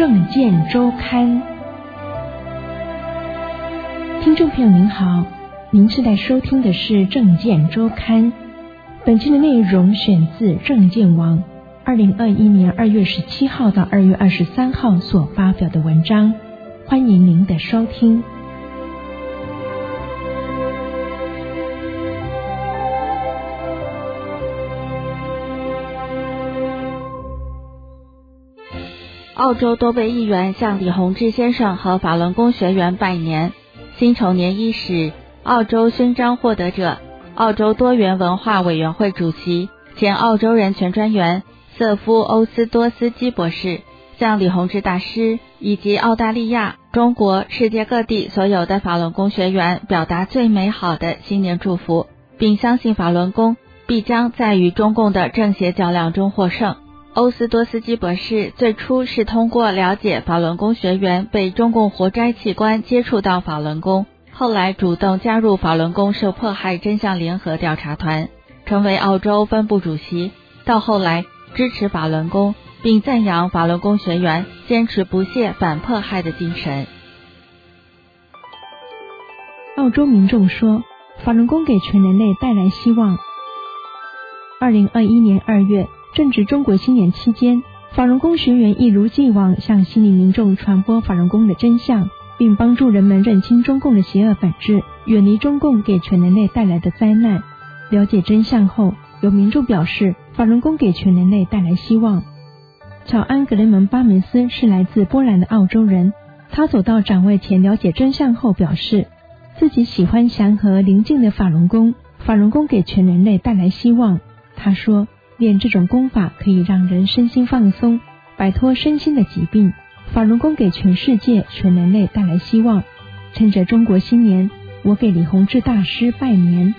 政见周刊。听众朋友您好，您正在收听的是政见周刊。本期的内容选自政见网2021年2月17号到2月23号所发表的文章，欢迎您的收听。 澳洲多位议员向李洪志先生和法轮功学员拜年。辛丑年伊始，澳洲勋章获得者、澳洲多元文化委员会主席、前澳洲人权专员瑟夫·欧斯多斯基博士向李洪志大师以及澳大利亚、中国、世界各地所有的法轮功学员表达最美好的新年祝福，并相信法轮功必将在与中共的正邪较量中获胜。欧斯多斯基博士最初是通过了解法轮功学员被中共活摘器官接触到法轮功，后来主动加入法轮功受迫害真相联合调查团，成为澳洲分部主席，到后来支持法轮功，并赞扬法轮功学员坚持不懈反迫害的精神。 澳洲民众说，法轮功给全人类带来希望。2021年2月，正值中国新年期间，法轮功学员一如既往向悉尼民众传播法轮功的真相，并帮助人们认清中共的邪恶本质，远离中共给全人类带来的灾难。了解真相后，有民众表示，法轮功给全人类带来希望。乔安·格雷蒙·巴门斯是来自波兰的澳洲人，他走到展位前了解真相后表示，自己喜欢祥和宁静的法轮功，法轮功给全人类带来希望。他说，练这种功法可以让人身心放松，摆脱身心的疾病。法轮功给全世界、全人类带来希望。趁着中国新年，我给李洪志大师拜年。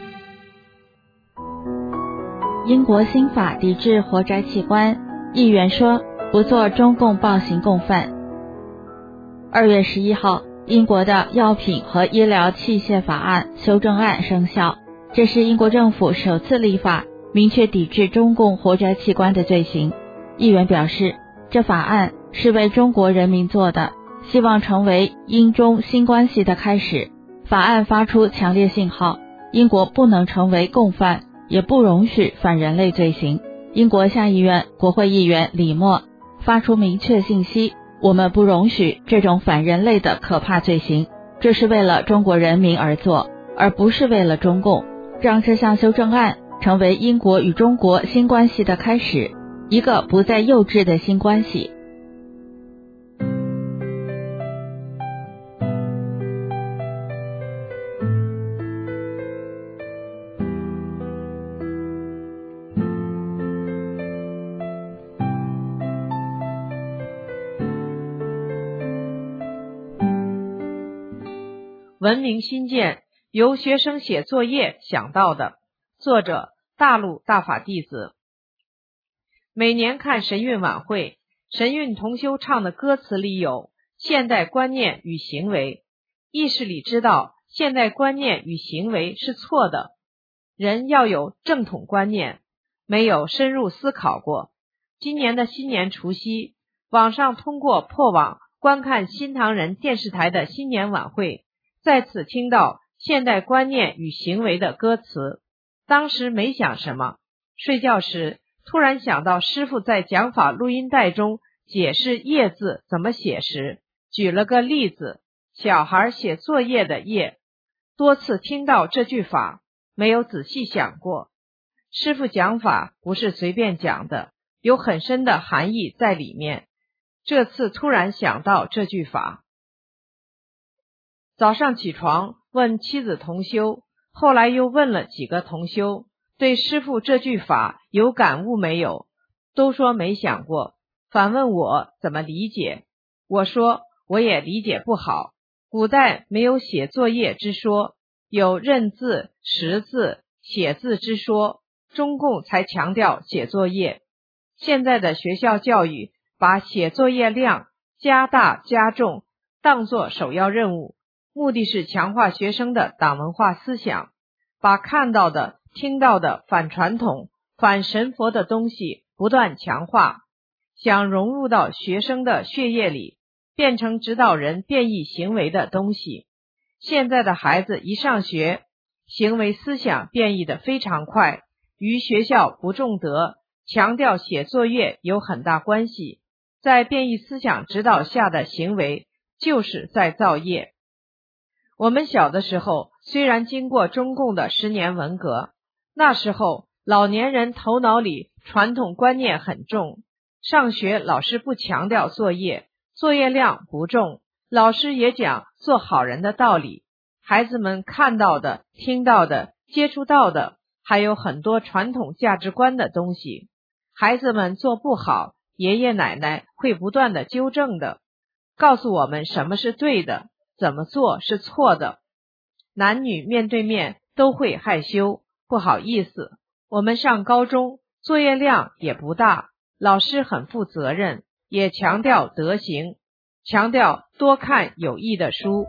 英国新法抵制活摘器官，议员说不做中共暴行共犯。2月11号，英国的药品和医疗器械法案修正案生效，这是英国政府首次立法明确抵制中共活摘器官的罪行。议员表示，这法案是为中国人民做的，希望成为英中新关系的开始。法案发出强烈信号，英国不能成为共犯，也不容许反人类罪行。英国下议院国会议员李默发出明确信息，我们不容许这种反人类的可怕罪行，这是为了中国人民而做，而不是为了中共。让这项修正案成为英国与中国新关系的开始，一个不再幼稚的新关系。 文明新建，由学生写作业想到的。作者：大陆大法弟子。每年看神韵晚会，神韵同修唱的歌词里有现代观念与行为，意识里知道现代观念与行为是错的，人要有正统观念，没有深入思考过。今年的新年除夕，网上通过破网观看新唐人电视台的新年晚会，再次听到现代观念与行为的歌词。当时没想什么，睡觉时突然想到师父在讲法录音带中解释业字怎么写时，举了个例子，小孩写作业的业。多次听到这句法，没有仔细想过。师父讲法不是随便讲的，有很深的含义在里面。这次突然想到这句法。早上起床问妻子同修，后来又问了几个同修，对师父这句法有感悟没有？都说没想过，反问我怎么理解。我说我也理解不好，古代没有写作业之说，有认字、识字、写字之说，中共才强调写作业。现在的学校教育把写作业量加大加重，当作首要任务，目的是强化学生的党文化思想，把看到的、听到的反传统、反神佛的东西不断强化。 想融入到学生的血液里，变成指导人变异行为的东西。现在的孩子一上学，行为思想变异得非常快，与学校不重德，强调写作业有很大关系。在变异思想指导下的行为，就是在造业。我们小的时候，虽然经过中共的10年文革，那时候老年人头脑里传统观念很重，上学老师不强调作业，作业量不重，老师也讲做好人的道理，孩子们看到的、听到的、接触到的还有很多传统价值观的东西，孩子们做不好，爷爷奶奶会不断的纠正的，告诉我们什么是对的，怎么做是错的。男女面对面都会害羞，不好意思。我们上高中，作业量也不大，老师很负责任，也强调德行，强调多看有益的书。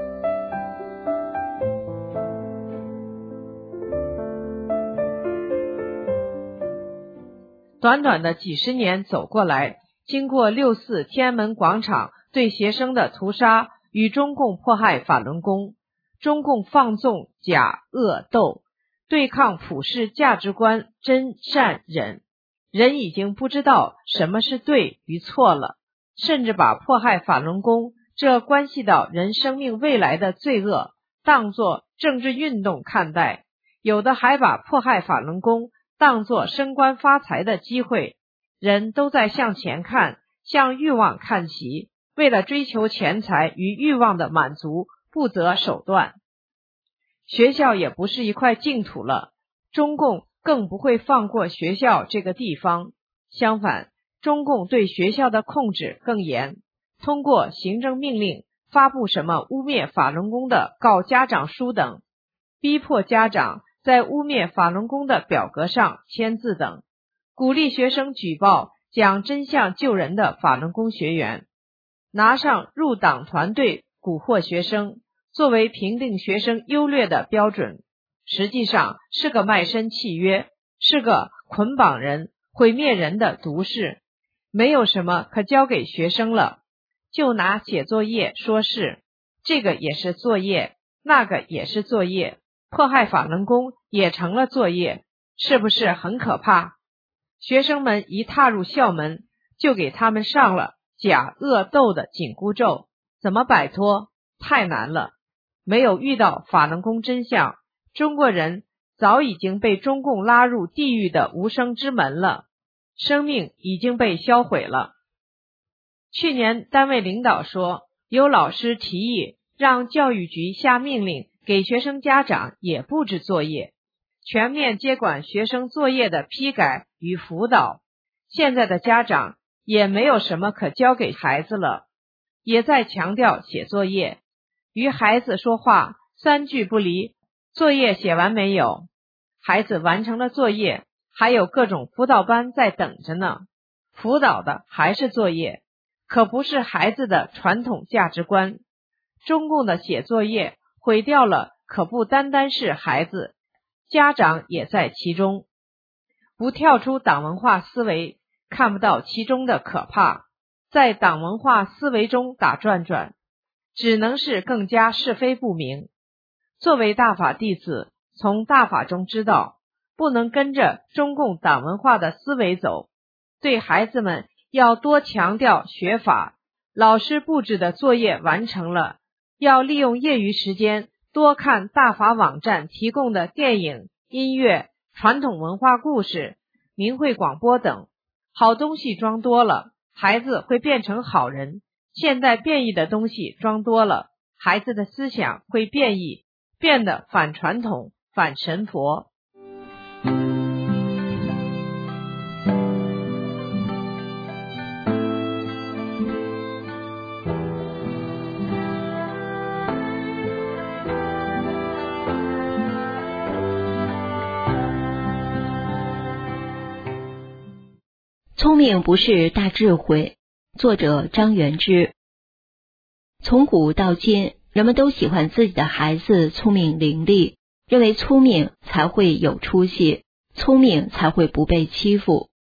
短短的几十年走过来，经过6·4天安门广场对学生的屠杀与中共迫害法轮功，中共放纵假恶斗，对抗普世价值观真善忍，人已经不知道什么是对与错了，甚至把迫害法轮功这关系到人生命未来的罪恶当作政治运动看待，有的还把迫害法轮功当作升官发财的机会。人都在向前看，向欲望看齐，为了追求钱财与欲望的满足不择手段。学校也不是一块净土了，中共更不会放过学校这个地方，相反，中共对学校的控制更严，通过行政命令发布什么污蔑法轮功的告家长书等，逼迫家长在污蔑法轮功的表格上签字等，鼓励学生举报讲真相救人的法轮功学员，拿上入党团队蛊惑学生作为评定学生优劣的标准，实际上是个卖身契约，是个捆绑人、毁灭人的毒誓，没有什么可交给学生了。就拿写作业说事，这个也是作业，那个也是作业，迫害法轮功也成了作业，是不是很可怕？学生们一踏入校门，就给他们上了假恶斗的紧箍咒，怎么摆脱？太难了。没有遇到法轮功真相，中国人早已经被中共拉入地狱的无声之门了，生命已经被销毁了。去年单位领导说，有老师提议让教育局下命令给学生家长也布置作业，全面接管学生作业的批改与辅导。现在的家长也没有什么可教给孩子了，也在强调写作业，与孩子说话3句不离，作业写完没有？孩子完成了作业，还有各种辅导班在等着呢，辅导的还是作业，可不是孩子的传统价值观。中共的写作业毁掉了，可不单单是孩子，家长也在其中。不跳出党文化思维，看不到其中的可怕，在党文化思维中打转转，只能是更加是非不明。作为大法弟子，从大法中知道，不能跟着中共党文化的思维走，对孩子们要多强调学法，老师布置的作业完成了，要利用业余时间多看大法网站提供的电影、音乐、传统文化故事、明慧广播等，好东西装多了，孩子会变成好人。现在变异的东西装多了，孩子的思想会变异，变得反传统、反神佛。 聪明不是大智慧，作者张元之。从古到今，人们都喜欢自己的孩子聪明伶俐，认为聪明才会有出息，聪明才会不被欺负。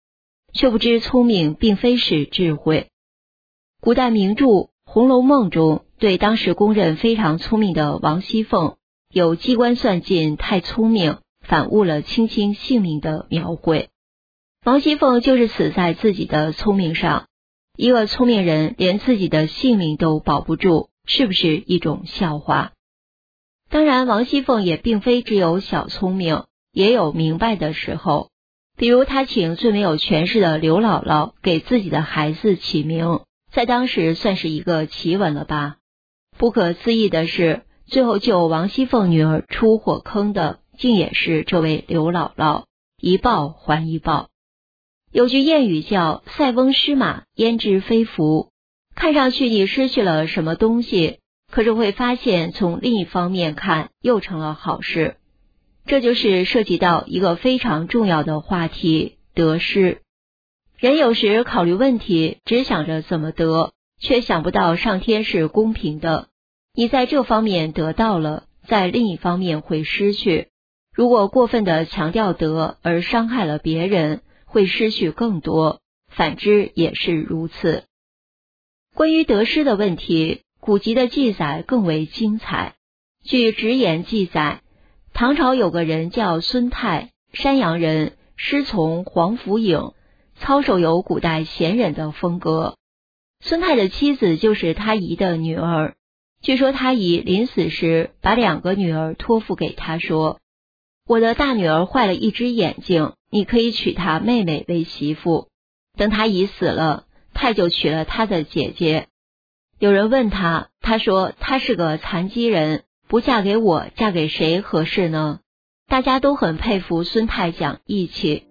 却不知聪明并非是智慧。古代名著《红楼梦》中对当时公认非常聪明的王熙凤有机关算尽太聪明，反误了卿卿性命的描绘。王熙凤就是死在自己的聪明上，一个聪明人连自己的性命都保不住，是不是一种笑话？当然，王熙凤也并非只有小聪明，也有明白的时候。比如她请最没有权势的刘姥姥给自己的孩子起名，在当时算是一个奇闻了吧。不可思议的是，最后救王熙凤女儿出火坑的竟也是这位刘姥姥，一报还一报。有句谚语叫塞翁失马焉知非福，看上去你失去了什么东西，可是会发现从另一方面看又成了好事。这就是涉及到一个非常重要的话题，得失。人有时考虑问题只想着怎么得，却想不到上天是公平的，你在这方面得到了，在另一方面会失去。如果过分的强调得而伤害了别人，会失去更多，反之也是如此。关于得失的问题，古籍的记载更为精彩。据直言记载，唐朝有个人叫孙泰，山阳人，师从皇甫颍，操守有古代贤人的风格。孙泰的妻子就是他姨的女儿，据说他姨临死时把2个女儿托付给他，说：我的大女儿坏了一只眼睛，你可以娶她妹妹为媳妇。等他姨死了，泰就娶了他的姐姐。有人问他，他说他是个残疾人，不嫁给我，嫁给谁合适呢？大家都很佩服孙泰讲义气。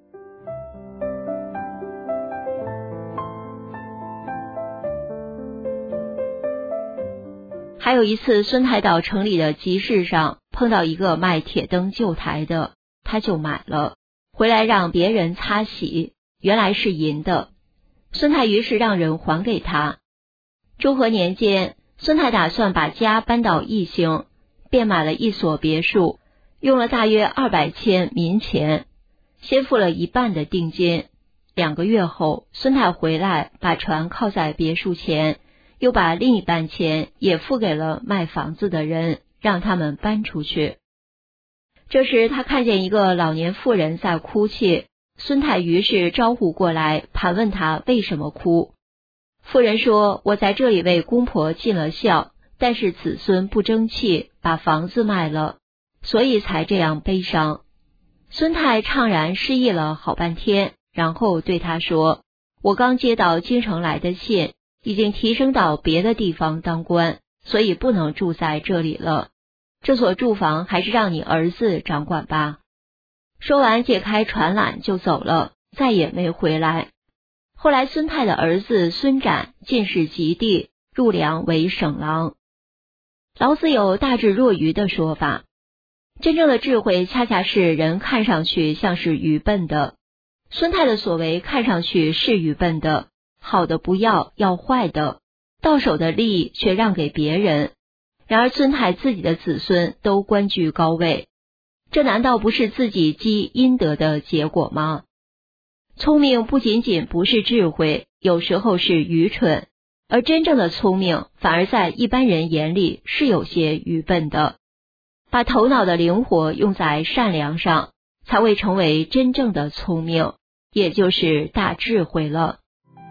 还有一次，孙泰到城里的集市上碰到一个卖铁灯旧台的，他就买了，回来让别人擦洗，原来是银的。孙泰于是让人还给他。中和年间，孙泰打算把家搬到义兴，便买了一所别墅，用了大约200千民钱，先付了一半的定金。2个月后，孙泰回来，把船靠在别墅前，又把另一半钱也付给了卖房子的人，让他们搬出去。这时他看见一个老年妇人在哭泣，孙泰于是招呼过来，盘问他为什么哭。妇人说：我在这里为公婆尽了孝，但是子孙不争气，把房子卖了，所以才这样悲伤。孙泰怅然失忆了好半天，然后对他说：我刚接到京城来的信，已经提升到别的地方当官，所以不能住在这里了，这所住房还是让你儿子掌管吧。说完解开船缆就走了，再也没回来。后来孙泰的儿子孙展进士及第，入梁为省郎。老子有大智若愚的说法，真正的智慧恰恰是人看上去像是愚笨的。孙泰的所为看上去是愚笨的，好的不要，要坏的，到手的利益却让给别人。然而孙泰自己的子孙都官居高位，这难道不是自己积阴德的结果吗？聪明不仅仅不是智慧，有时候是愚蠢，而真正的聪明反而在一般人眼里是有些愚笨的。把头脑的灵活用在善良上，才会成为真正的聪明，也就是大智慧了。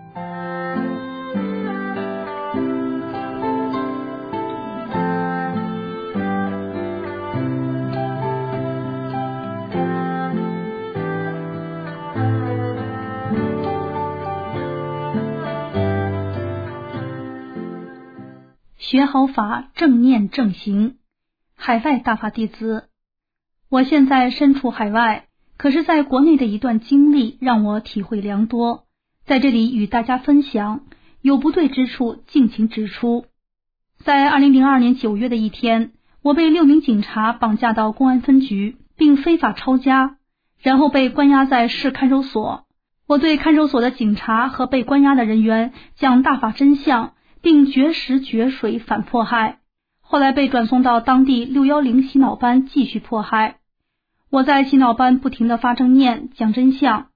学好法，正念正行。海外大法弟子，我现在身处海外，可是在国内的一段经历让我体会良多，在这里与大家分享，有不对之处尽情指出。在2002年9月的一天，我被6名警察绑架到公安分局，并非法抄家，然后被关押在市看守所。我对看守所的警察和被关押的人员讲大法真相，并绝食绝水反迫害，后来被转送到当地610洗脑班继续迫害。我在洗脑班不停地发正念，讲真相，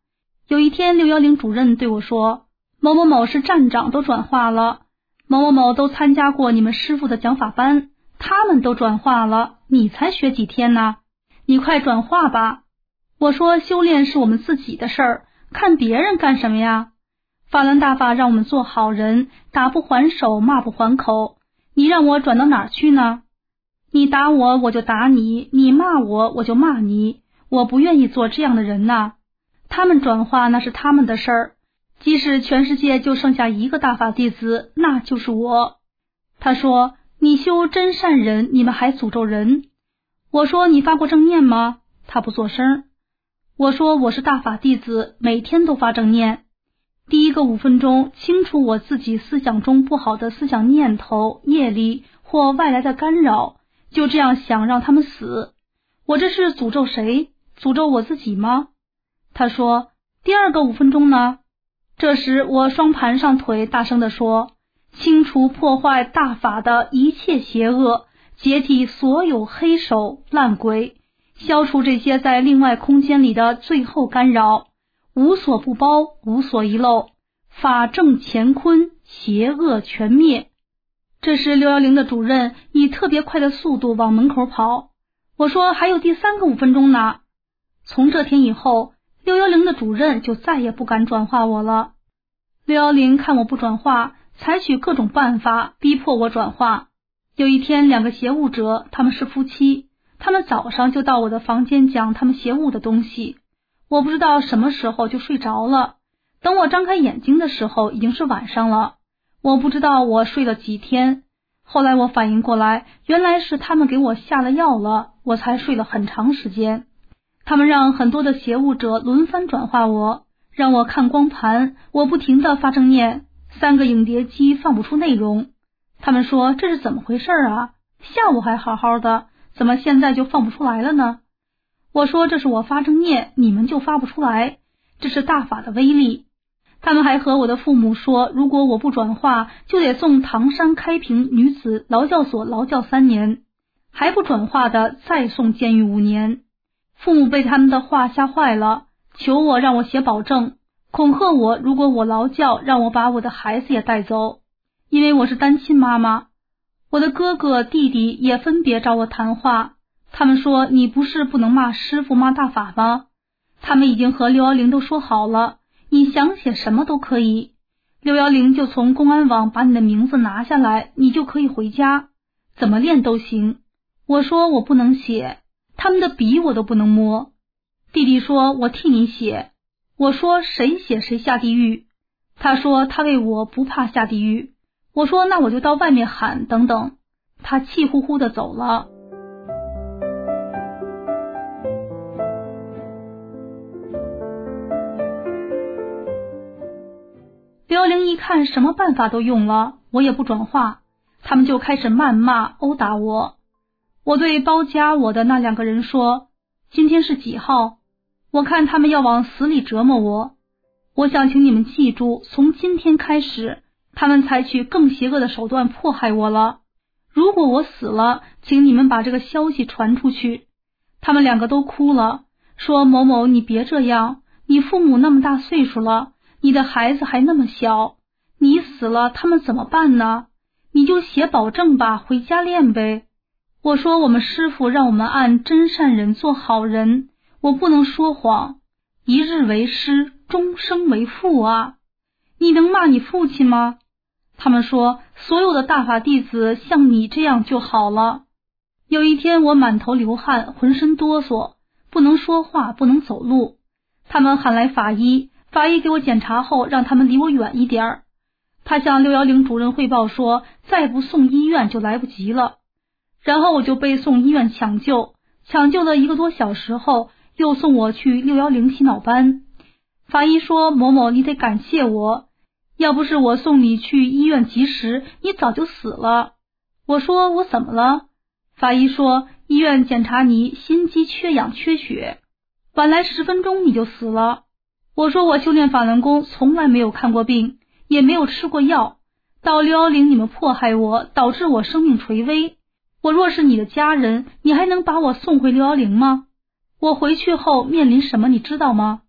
有一天610主任对我说，某某某是站长都转化了，某某某都参加过你们师父的讲法班，他们都转化了，你才学几天呢？你快转化吧。我说修炼是我们自己的事儿，看别人干什么呀？法轮大法让我们做好人，打不还手，骂不还口，你让我转到哪儿去呢？你打我，我就打你，你骂我，我就骂你，我不愿意做这样的人呐。他们转化那是他们的事儿，即使全世界就剩下一个大法弟子，那就是我。他说，你修真善人，你们还诅咒人。我说，你发过正念吗？他不作声。我说，我是大法弟子，每天都发正念。第一个5分钟，清除我自己思想中不好的思想念头、业力或外来的干扰，就这样想让他们死。我这是诅咒谁？诅咒我自己吗？他说，第二个5分钟呢？这时我双盘上腿，大声地说，清除破坏大法的一切邪恶，解体所有黑手烂鬼，消除这些在另外空间里的最后干扰，无所不包，无所遗漏，法正乾坤，邪恶全灭。这时610的主任以特别快的速度往门口跑。我说，还有第3个5分钟呢。从这天以后，610的主任就再也不敢转化我了。610看我不转化，采取各种办法逼迫我转化。有一天，2个邪物者，他们是夫妻，他们早上就到我的房间讲他们邪物的东西，我不知道什么时候就睡着了。等我张开眼睛的时候，已经是晚上了。我不知道我睡了几天，后来我反应过来，原来是他们给我下了药了，我才睡了很长时间。他们让很多的邪物者轮番转化我，让我看光盘，我不停地发正念，3个影碟机放不出内容。他们说，这是怎么回事啊？下午还好好的，怎么现在就放不出来了呢？我说，这是我发正念，你们就发不出来，这是大法的威力。他们还和我的父母说，如果我不转化，就得送唐山开平女子劳教所劳教3年，还不转化的再送监狱5年。父母被他们的话吓坏了，求我让我写保证，恐吓我如果我劳教，让我把我的孩子也带走。因为我是单亲妈妈，我的哥哥弟弟也分别找我谈话，他们说，你不是不能骂师父骂大法吗？他们已经和610都说好了，你想写什么都可以，610就从公安网把你的名字拿下来，你就可以回家，怎么练都行。我说我不能写，他们的笔我都不能摸。弟弟说，我替你写。我说，谁写谁下地狱。他说他为我不怕下地狱。我说，那我就到外面喊等等。他气呼呼地走了。610一看什么办法都用了，我也不转化，他们就开始谩骂殴打我。我对包夹我的那2个人说，今天是几号？我看他们要往死里折磨我。我想请你们记住，从今天开始，他们采取更邪恶的手段迫害我了。如果我死了，请你们把这个消息传出去。他们2个都哭了，说，某某你别这样，你父母那么大岁数了，你的孩子还那么小，你死了他们怎么办呢？你就写保证吧，回家练呗。我说，我们师父让我们按真善人做好人，我不能说谎，一日为师，终生为父啊。你能骂你父亲吗？他们说，所有的大法弟子像你这样就好了。有一天我满头流汗，浑身哆嗦，不能说话，不能走路。他们喊来法医，法医给我检查后，让他们离我远一点。他向610主任汇报说，再不送医院就来不及了。然后我就被送医院抢救，抢救了1个多小时后，又送我去610洗脑班。法医说，某某你得感谢我，要不是我送你去医院及时，你早就死了。我说，我怎么了？法医说，医院检查你心肌缺氧缺血，晚来10分钟你就死了。我说，我修炼法轮功从来没有看过病，也没有吃过药，到610你们迫害我，导致我生命垂危。我若是你的家人，你还能把我送回610吗？我回去后面临什么你知道吗？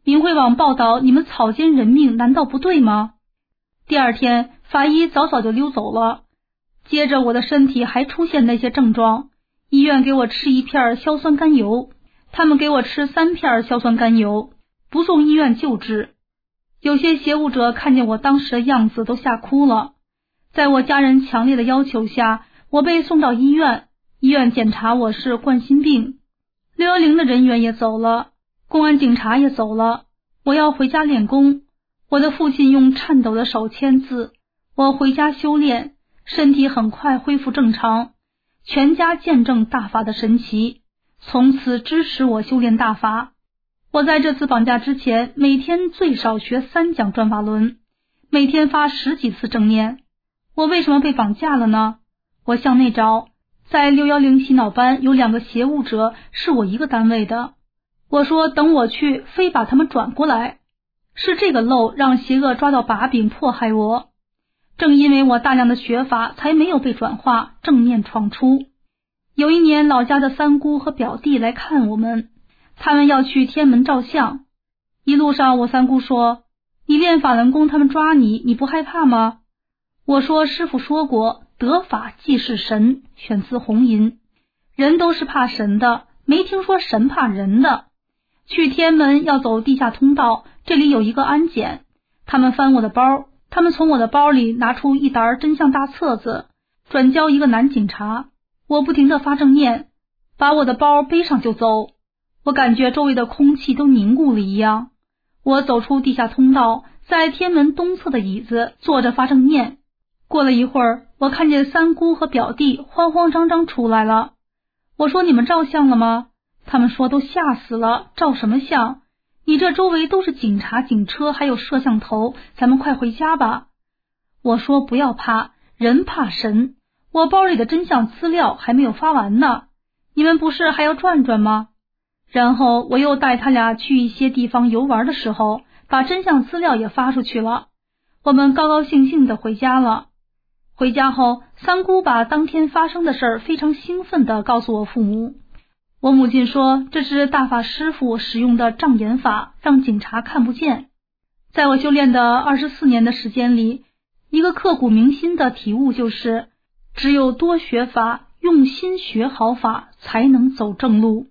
明慧网报道你们草菅人命，难道不对吗？第二天，法医早早就溜走了。接着我的身体还出现那些症状，医院给我吃1片硝酸甘油，他们给我吃3片硝酸甘油，不送医院救治。有些协务者看见我当时的样子都吓哭了。在我家人强烈的要求下，我被送到医院，医院检查我是冠心病。610的人员也走了，公安警察也走了。我要回家练功。我的父亲用颤抖的手签字，我回家修炼，身体很快恢复正常。全家见证大法的神奇，从此支持我修炼大法。我在这次绑架之前，每天最少学3讲转法轮，每天发10几次正念。我为什么被绑架了呢？我向内找，在610洗脑班有2个协务者是我一个单位的。我说等我去，非把他们转过来。是这个漏让邪恶抓到把柄迫害我。正因为我大量的学法，才没有被转化，正念闯出。有一年，老家的三姑和表弟来看我们，他们要去天安门照相。一路上，我三姑说：“你练法轮功，他们抓你，你不害怕吗？”我说：“师父说过，得法即是神。”选自红银。人都是怕神的，没听说神怕人的。去天安门要走地下通道，这里有一个安检，他们翻我的包，他们从我的包里拿出一沓真相大册子，转交一个男警察。我不停地发正念，把我的包背上就走。我感觉周围的空气都凝固了一样。我走出地下通道，在天安门东侧的椅子坐着发正念。过了一会儿，我看见三姑和表弟慌慌张张出来了。我说：“你们照相了吗？”他们说：“都吓死了，照什么相？你这周围都是警察、警车，还有摄像头，咱们快回家吧。”我说：“不要怕，人怕神。我包里的真相资料还没有发完呢，你们不是还要转转吗？”然后我又带他俩去一些地方游玩的时候，把真相资料也发出去了。我们高高兴兴地回家了。回家后，三姑把当天发生的事儿非常兴奋地告诉我父母。我母亲说，这是大法师父使用的障眼法，让警察看不见。在我修炼的24年的时间里，一个刻骨铭心的体悟就是，只有多学法，用心学好法，才能走正路。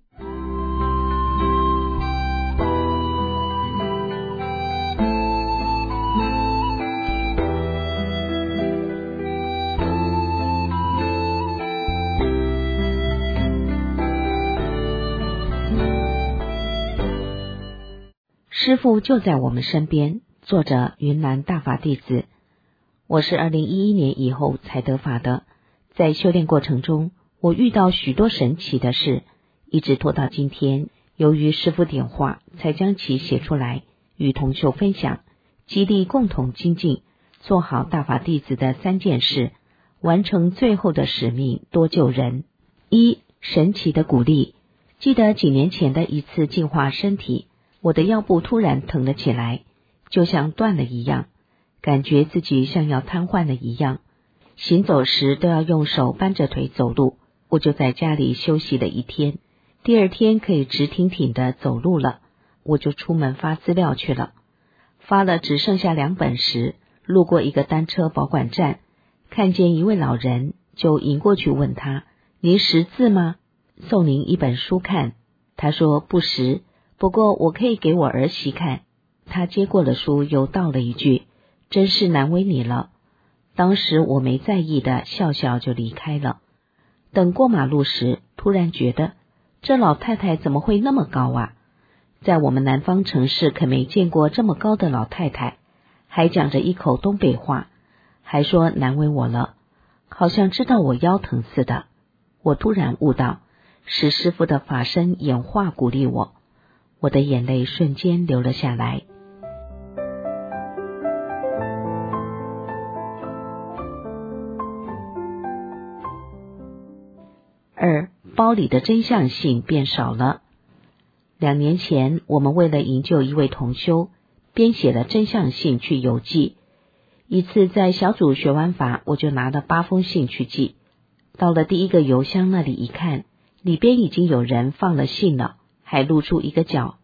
师父就在我们身边，做着云南大法弟子。我是2011年以后才得法的，在修炼过程中，我遇到许多神奇的事，一直拖到今天，由于师父点化，才将其写出来，与同修分享，激励共同精进，做好大法弟子的3件事，完成最后的使命，多救人。1. 神奇的鼓励。记得几年前的一次净化身体，我的腰部突然疼了起来，就像断了一样，感觉自己像要瘫痪了一样，行走时都要用手扳着腿走路。我就在家里休息了1天，第2天可以直挺挺的走路了，我就出门发资料去了。发了只剩下2本时，路过一个单车保管站，看见一位老人，就迎过去问他：“您识字吗？送您一本书看。”他说：“不识，不过我可以给我儿媳看。”他接过了书，又道了一句：“真是难为你了。”当时我没在意的笑笑就离开了。等过马路时，突然觉得这老太太怎么会那么高啊？在我们南方城市可没见过这么高的老太太，还讲着一口东北话，还说难为我了，好像知道我腰疼似的。我突然悟到，是师父的法身演化鼓励我，我的眼泪瞬间流了下来。2. 包里的真相信变少了。2年前，我们为了营救一位同修，编写了真相信去邮寄。一次在小组学完法，我就拿了8封信去寄。到了第1个邮箱那里一看，里边已经有人放了信了，还露出一个角。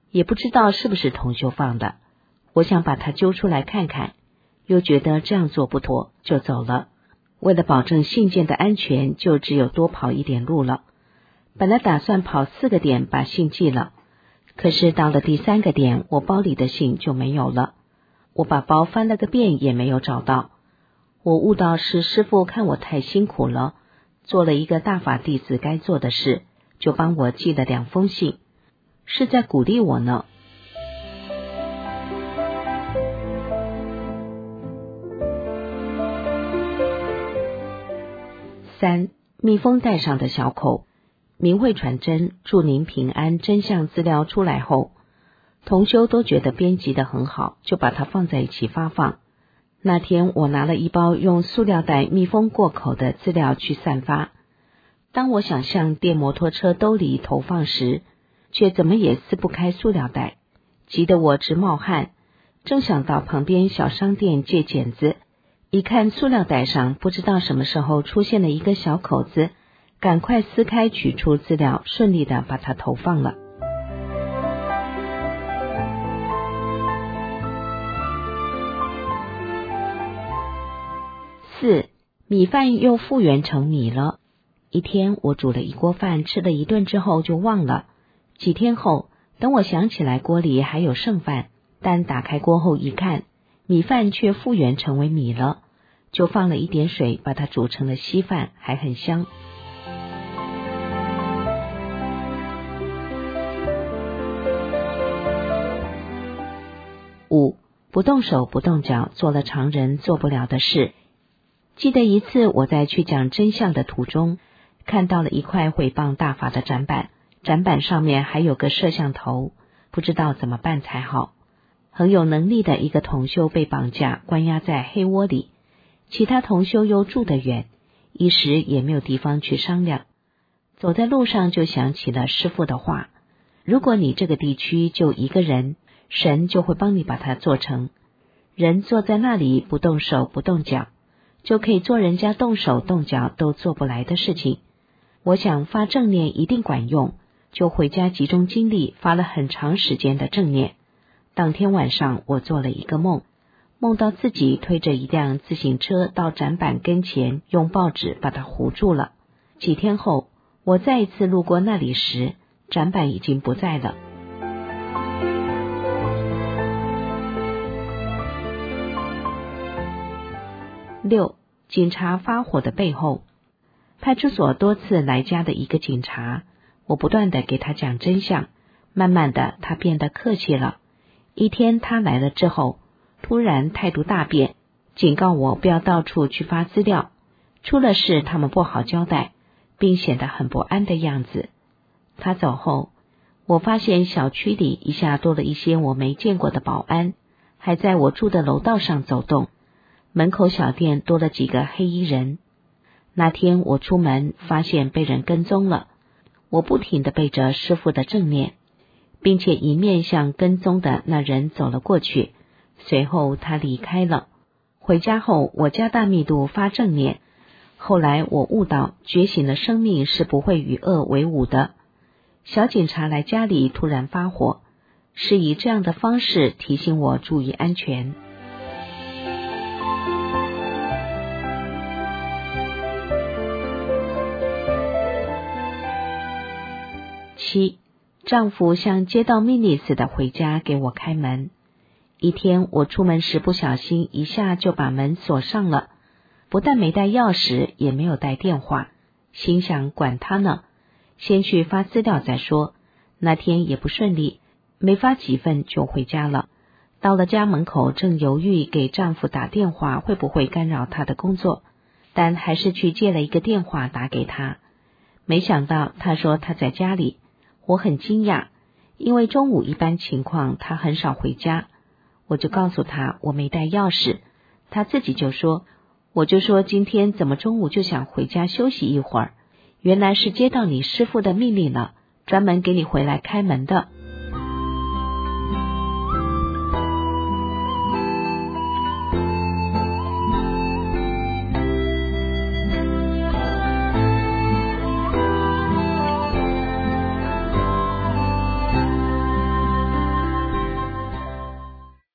也不知道是不是同修放的。我想把他揪出来看看，又觉得这样做不妥，就走了。为了保证信件的安全，就只有多跑一点路了。本来打算跑4个点把信寄了，可是到了第3个点，我包里的信就没有了。我把包翻了个遍也没有找到。我悟到是师父看我太辛苦了，做了一个大法弟子该做的事，就帮我寄了2封信，是在鼓励我呢。3. 密封袋上的小口。明慧传真祝您平安真相资料出来后，同修都觉得编辑得很好，就把它放在一起发放。那天我拿了一包用塑料袋密封过口的资料去散发，当我想向电摩托车兜里投放时，却怎么也撕不开塑料袋，急得我直冒汗。正想到旁边小商店借剪子，一看塑料袋上不知道什么时候出现了一个小口子，赶快撕开取出资料，顺利的把它投放了。4. 米饭又复原成米了。一天我煮了一锅饭，吃了一顿之后就忘了。几天后，等我想起来锅里还有剩饭，但打开锅后一看，米饭却复原成为米了，就放了一点水把它煮成了稀饭，还很香。5. 不动手不动脚，做了常人做不了的事。记得一次我在去讲真相的途中，看到了一块毁谤大法的展板，展板上面还有个摄像头，不知道怎么办才好。很有能力的一个同修被绑架关押在黑窝里，其他同修又住得远，一时也没有地方去商量。走在路上就想起了师父的话，如果你这个地区就一个人，神就会帮你把它做成。人坐在那里不动手不动脚，就可以做人家动手动脚都做不来的事情。我想发正念一定管用，就回家集中精力发了很长时间的正念。当天晚上我做了一个梦，梦到自己推着一辆自行车到展板跟前，用报纸把它糊住了。几天后，我再一次路过那里时，展板已经不在了。6. 警察发火的背后。派出所多次来家的一个警察，我不断的给他讲真相，慢慢的他变得客气了。一天他来了之后，突然态度大变，警告我不要到处去发资料，出了事他们不好交代，并显得很不安的样子。他走后，我发现小区里一下多了一些我没见过的保安，还在我住的楼道上走动，门口小店多了几个黑衣人。那天我出门发现被人跟踪了，我不停地背着师父的正念，并且迎面向跟踪的那人走了过去，随后他离开了。回家后我加大密度发正念，后来我悟到觉醒的生命是不会与恶为伍的。小警察来家里突然发火，是以这样的方式提醒我注意安全。7. 丈夫像接到命令似的回家给我开门。一天我出门时不小心一下就把门锁上了，不但没带钥匙，也没有带电话，心想管他呢，先去发资料再说。那天也不顺利，没发几份就回家了。到了家门口，正犹豫给丈夫打电话会不会干扰他的工作，但还是去借了一个电话打给他。没想到他说他在家里，我很惊讶，因为中午一般情况他很少回家。我就告诉他我没带钥匙，他自己就说，我就说今天怎么中午就想回家休息一会儿，原来是接到你师父的命令了，专门给你回来开门的。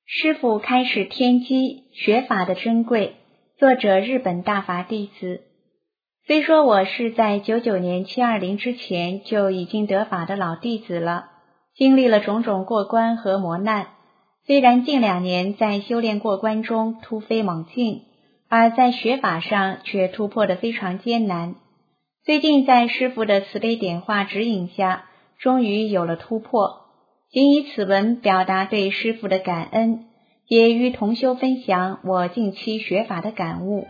师父开始天机，学法的珍贵。作者日本大法弟子。虽说我是在99年720之前就已经得法的老弟子了，经历了种种过关和磨难，虽然近2年在修炼过关中突飞猛进，而在学法上却突破得非常艰难。最近在师父的慈悲点化指引下，终于有了突破，仅以此文表达对师父的感恩，也与同修分享我近期学法的感悟。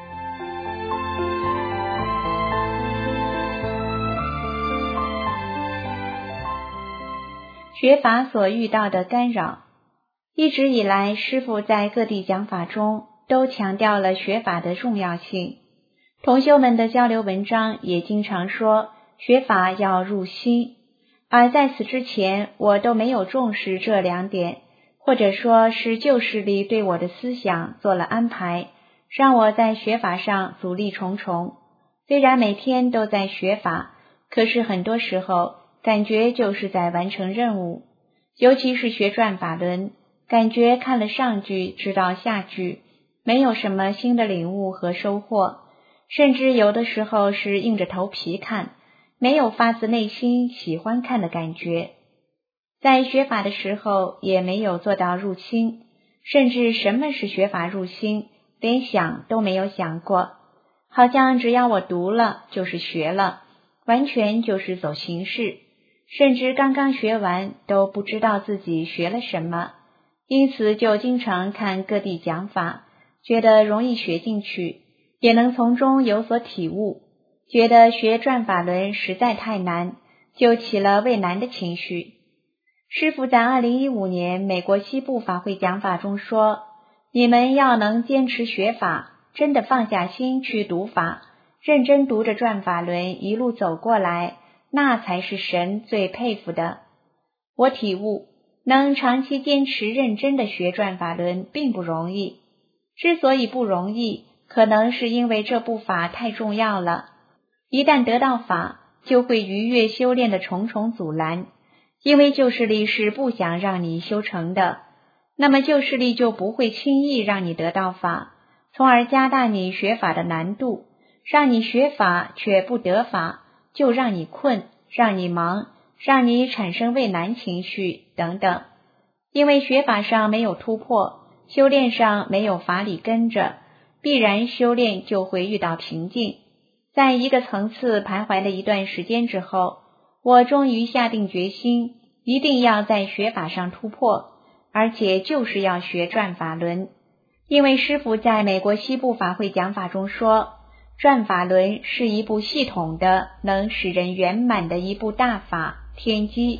学法所遇到的干扰。一直以来，师父在各地讲法中都强调了学法的重要性，同修们的交流文章也经常说学法要入心，而在此之前我都没有重视这2点，或者说是旧势力对我的思想做了安排，让我在学法上阻力重重。虽然每天都在学法，可是很多时候感觉就是在完成任务，尤其是学转法轮，感觉看了上句知道下句，没有什么新的领悟和收获，甚至有的时候是硬着头皮看，没有发自内心喜欢看的感觉。在学法的时候也没有做到入心，甚至什么是学法入心，连想都没有想过，好像只要我读了就是学了，完全就是走形式，甚至刚刚学完都不知道自己学了什么，因此就经常看各地讲法，觉得容易学进去，也能从中有所体悟，觉得学转法轮实在太难，就起了畏难的情绪。师父在2015年美国西部法会讲法中说，你们要能坚持学法，真的放下心去读法，认真读着转法轮一路走过来，那才是神最佩服的。我体悟，能长期坚持认真的学转法轮并不容易，之所以不容易，可能是因为这部法太重要了，一旦得到法，就会逾越修炼的重重阻拦，因为旧势力是不想让你修成的，那么旧势力就不会轻易让你得到法，从而加大你学法的难度，让你学法却不得法，就让你困，让你忙，让你产生畏难情绪等等。因为学法上没有突破，修炼上没有法理跟着，必然修炼就会遇到瓶颈。在一个层次徘徊了一段时间之后，我终于下定决心，一定要在学法上突破，而且就是要学转法轮。因为师父在美国西部法会讲法中说，转法轮是一部系统的，能使人圆满的一部大法，天机。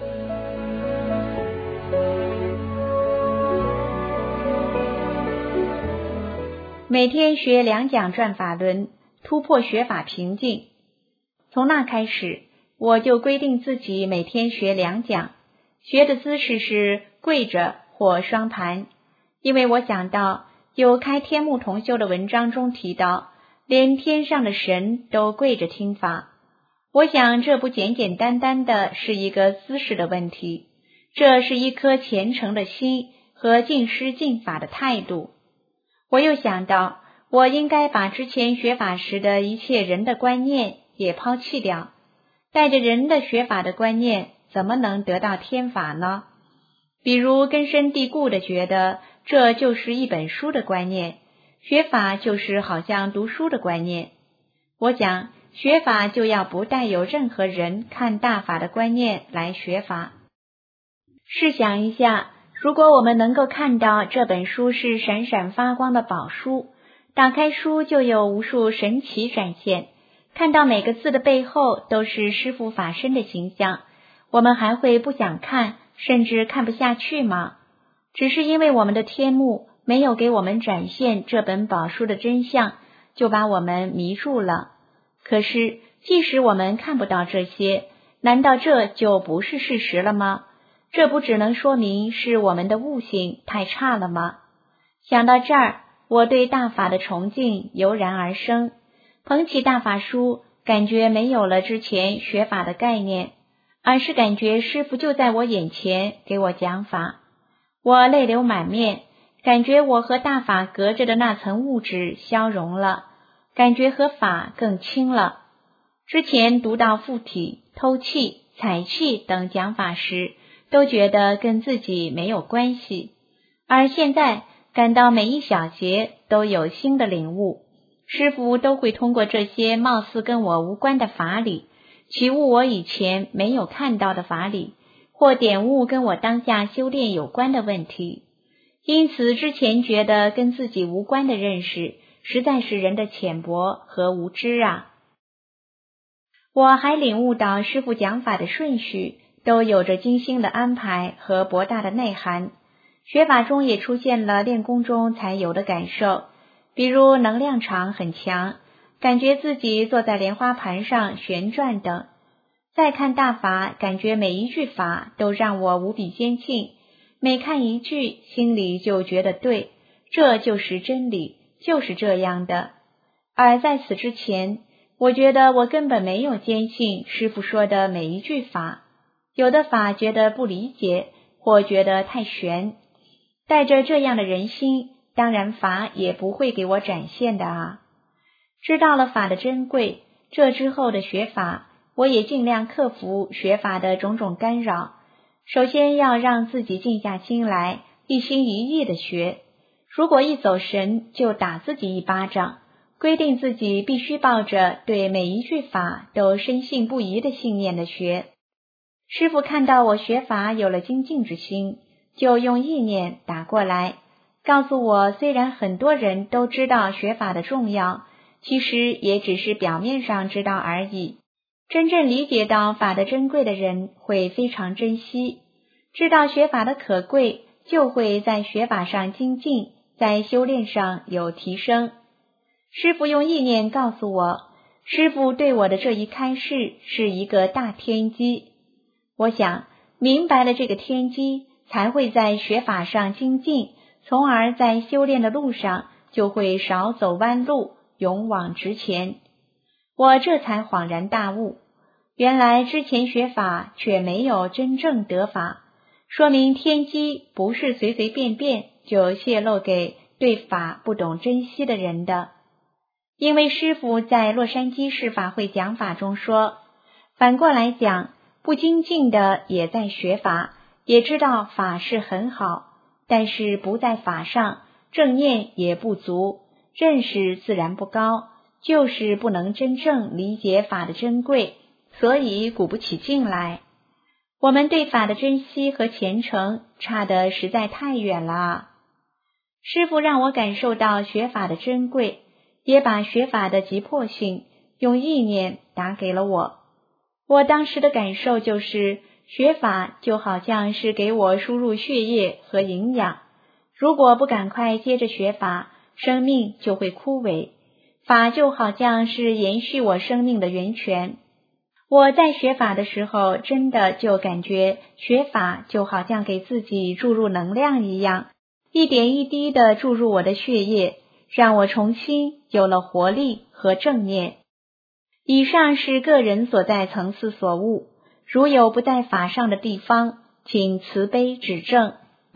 每天学2讲转法轮，突破学法瓶颈。从那开始，我就规定自己每天学2讲，学的姿势是跪着或双盘，因为我想到有开天目同修的文章中提到，连天上的神都跪着听法。我想这不简简单单的是一个姿势的问题，这是一颗虔诚的心和敬师敬法的态度。我又想到，我应该把之前学法时的一切人的观念也抛弃掉，带着人的学法的观念，怎么能得到天法呢？比如根深蒂固的觉得这就是一本书的观念，学法就是好像读书的观念。我讲学法就要不带有任何人看大法的观念来学法。试想一下，如果我们能够看到这本书是闪闪发光的宝书，打开书就有无数神奇展现，看到每个字的背后都是师父法身的形象，我们还会不想看，甚至看不下去吗？只是因为我们的天目没有给我们展现这本宝书的真相，就把我们迷住了。可是即使我们看不到这些，难道这就不是事实了吗？这不只能说明是我们的悟性太差了吗？想到这儿，我对大法的崇敬油然而生，捧起大法书，感觉没有了之前学法的概念，而是感觉师父就在我眼前给我讲法。 我泪流满面，感觉我和大法隔着的那层物质消融了，感觉和法更轻了。之前读到附体、偷气、采气等讲法时，都觉得跟自己没有关系，而现在感到每一小节都有新的领悟，师父都会通过这些貌似跟我无关的法理，启悟我以前没有看到的法理，或点悟跟我当下修炼有关的问题。因此之前觉得跟自己无关的认识，实在是人的浅薄和无知啊。我还领悟到师父讲法的顺序都有着精心的安排和博大的内涵，学法中也出现了练功中才有的感受，比如能量场很强，感觉自己坐在莲花盘上旋转等。再看大法，感觉每一句法都让我无比坚信，每看一句心里就觉得对，这就是真理，就是这样的。而在此之前，我觉得我根本没有坚信师父说的每一句法，有的法觉得不理解，或觉得太玄。带着这样的人心，当然法也不会给我展现的啊。知道了法的珍贵，这之后的学法，我也尽量克服学法的种种干扰。首先要让自己静下心来，一心一意的学。如果一走神，就打自己一巴掌，规定自己必须抱着对每一句法都深信不疑的信念的学。师父看到我学法有了精进之心，就用意念打过来，告诉我虽然很多人都知道学法的重要，其实也只是表面上知道而已。真正理解到法的珍贵的人会非常珍惜，知道学法的可贵，就会在学法上精进，在修炼上有提升。师父用意念告诉我，师父对我的这一开示是一个大天机。我想明白了这个天机，才会在学法上精进，从而在修炼的路上就会少走弯路，勇往直前。我这才恍然大悟，原来之前学法却没有真正得法，说明天机不是随随便便就泄露给对法不懂珍惜的人的。因为师父在洛杉矶市法会讲法中说，反过来讲，不精进的也在学法，也知道法是很好，但是不在法上，正念也不足，认识自然不高，就是不能真正理解法的珍贵，所以鼓不起劲来。我们对法的珍惜和虔诚差得实在太远了。师父让我感受到学法的珍贵，也把学法的急迫性用意念打给了我。我当时的感受就是，学法就好像是给我输入血液和营养，如果不赶快接着学法，生命就会枯萎。法就好像是延续我生命的源泉。我在学法的时候，真的就感觉学法就好像给自己注入能量一样，一点一滴地注入我的血液，让我重新有了活力和正念。以上是个人所在层次所悟，如有不在法上的地方，请慈悲指正。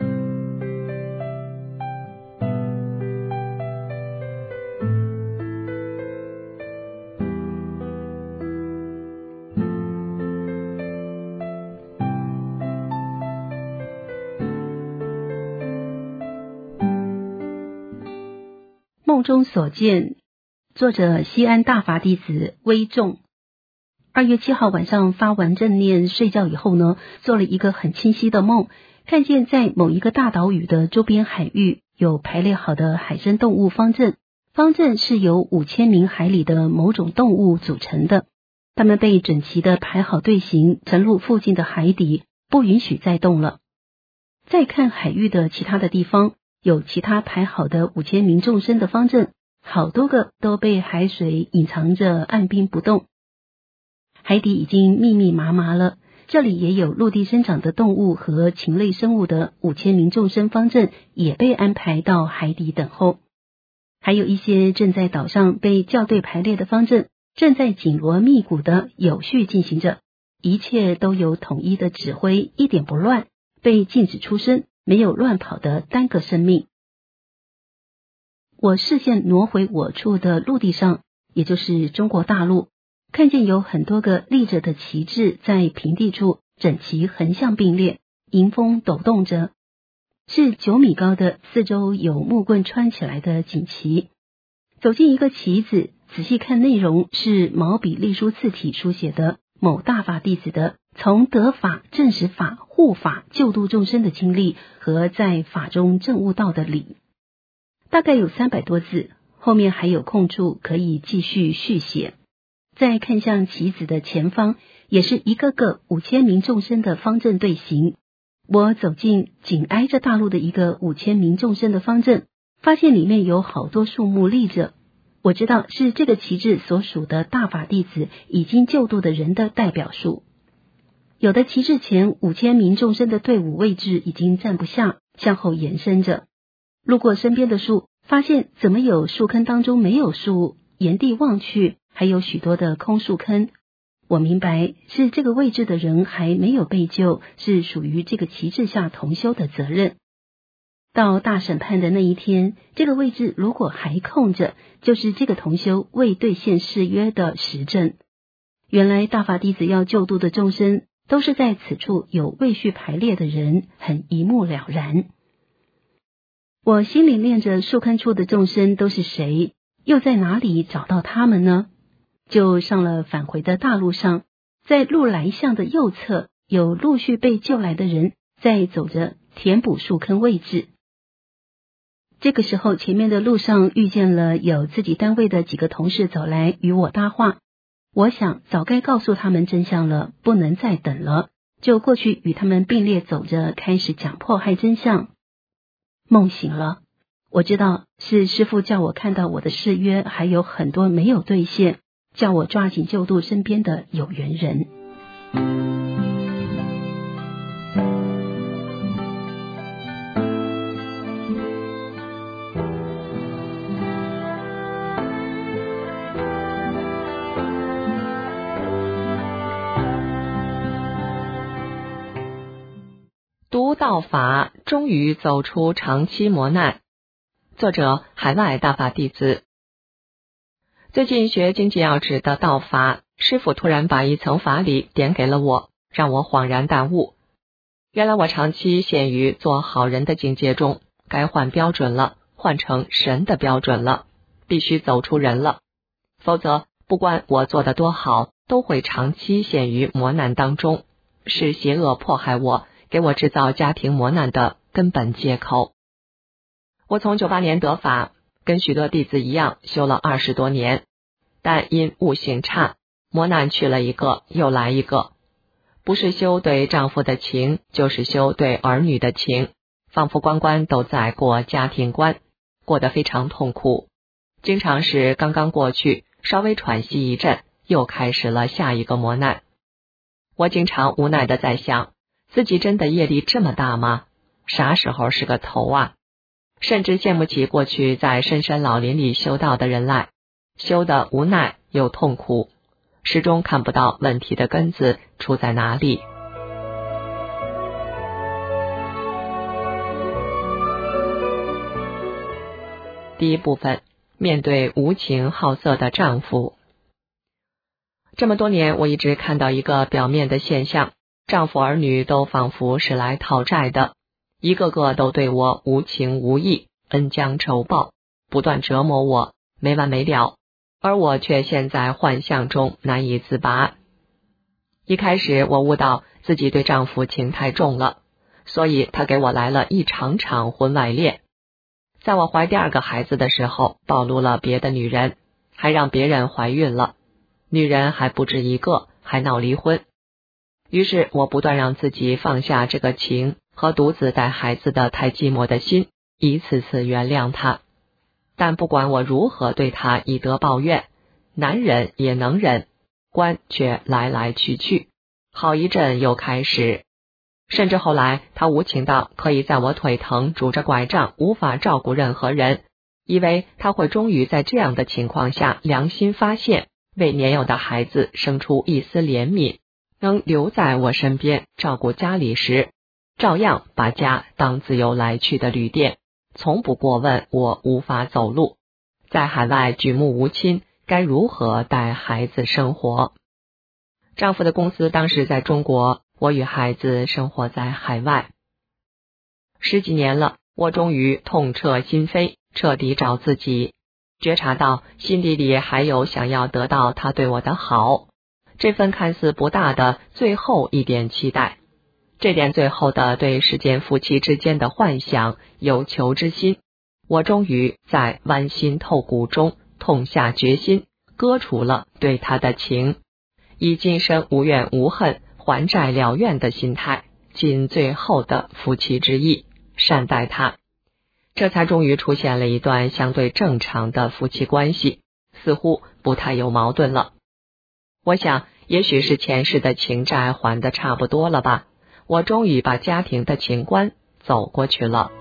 梦中所见，作者西安大法弟子微众。2月7号晚上发完正念，睡觉以后呢，做了一个很清晰的梦，看见在某一个大岛屿的周边海域有排列好的海生动物方阵，方阵是由5000名海里的某种动物组成的，它们被整齐的排好队形，沉入附近的海底，不允许再动了。再看海域的其他的地方，有其他排好的5000名众生的方阵，好多个都被海水隐藏着，按兵不动。海底已经密密麻麻了，这里也有陆地生长的动物和禽类生物的5000名众生方阵也被安排到海底等候。还有一些正在岛上被校对排列的方阵，正在紧锣密鼓的有序进行着，一切都有统一的指挥，一点不乱，被禁止出声， 没有乱跑的单个生命。我视线挪回我处的陆地上，也就是中国大陆，看见有很多个立着的旗帜在平地处整齐横向并列，迎风抖动着，是9米高的，四周有木棍穿起来的锦旗。走进一个旗子，仔细看内容是毛笔隶书字体书写的某大法弟子的从得法、证实法、护法、救度众生的经历和在法中证悟道的理，大概有300多字，后面还有空处可以继续续写。再看向旗子的前方，也是一个个5000名众生的方阵队形。我走进紧挨着大陆的一个5000名众生的方阵，发现里面有好多树木立着，我知道是这个旗帜所属的大法弟子已经救度的人的代表树。有的旗帜前5000名众生的队伍位置已经站不下，向后延伸着。路过身边的树，发现怎么有树坑当中没有树，沿地望去还有许多的空树坑。我明白是这个位置的人还没有被救，是属于这个旗帜下同修的责任。到大审判的那一天，这个位置如果还空着，就是这个同修未兑现誓约的实证。原来大法弟子要救度的众生，都是在此处有位序排列的人，很一目了然。我心里念着树坑处的众生都是谁，又在哪里找到他们呢？就上了返回的大路上，在路来巷的右侧，有陆续被救来的人在走着填补树坑位置。这个时候，前面的路上遇见了有自己单位的几个同事走来与我搭话。我想早该告诉他们真相了，不能再等了，就过去与他们并列走着，开始讲迫害真相。梦醒了，我知道是师父叫我看到我的誓约还有很多没有兑现，叫我抓紧救度身边的有缘人。 读道法，终于走出长期磨难。作者：海外大法弟子。最近学经济要旨的道法，师父突然把一层法理点给了我，让我恍然大悟。原来我长期陷于做好人的境界中，该换标准了，换成神的标准了，必须走出人了。否则，不管我做得多好，都会长期陷于磨难当中，是邪恶迫害我，给我制造家庭磨难的根本借口。我从98年得法，跟许多弟子一样修了20多年，但因悟性差，磨难去了一个又来一个，不是修对丈夫的情，就是修对儿女的情，仿佛关关都在过家庭关，过得非常痛苦。经常是刚刚过去，稍微喘息一阵，又开始了下一个磨难。我经常无奈地在想，自己真的业力这么大吗？啥时候是个头啊？甚至羡慕起过去在深山老林里修道的人来，修得无奈又痛苦，始终看不到问题的根子出在哪里。第一部分，面对无情好色的丈夫。这么多年，我一直看到一个表面的现象，丈夫儿女都仿佛是来讨债的，一个个都对我无情无义，恩将仇报，不断折磨我，没完没了，而我却陷在幻象中难以自拔。一开始我悟到自己对丈夫情太重了，所以他给我来了一场场婚外恋。在我怀第2个孩子的时候，暴露了别的女人，还让别人怀孕了，女人还不止一个，还闹离婚。于是我不断让自己放下这个情和独自带孩子的太寂寞的心，一次次原谅他。但不管我如何对他以德报怨，难忍也能忍，关却来来去去，好一阵又开始。甚至后来他无情到可以在我腿疼拄着拐杖无法照顾任何人，以为他会终于在这样的情况下良心发现，为年幼的孩子生出一丝怜悯，能留在我身边照顾家里时， 照样把家当自由来去的旅店，从不过问我无法走路，在海外举目无亲，该如何带孩子生活。丈夫的公司当时在中国，我与孩子生活在海外。10几年了，我终于痛彻心扉，彻底找自己，觉察到心底里还有想要得到他对我的好，这份看似不大的最后一点期待，这点最后的对世间夫妻之间的幻想有求之心，我终于在剜心透骨中痛下决心，割除了对他的情，以今生无怨无恨，还债了愿的心态，尽最后的夫妻之意，善待他。这才终于出现了一段相对正常的夫妻关系，似乎不太有矛盾了。我想也许是前世的情债还得差不多了吧，我终于把家庭的情关走过去了。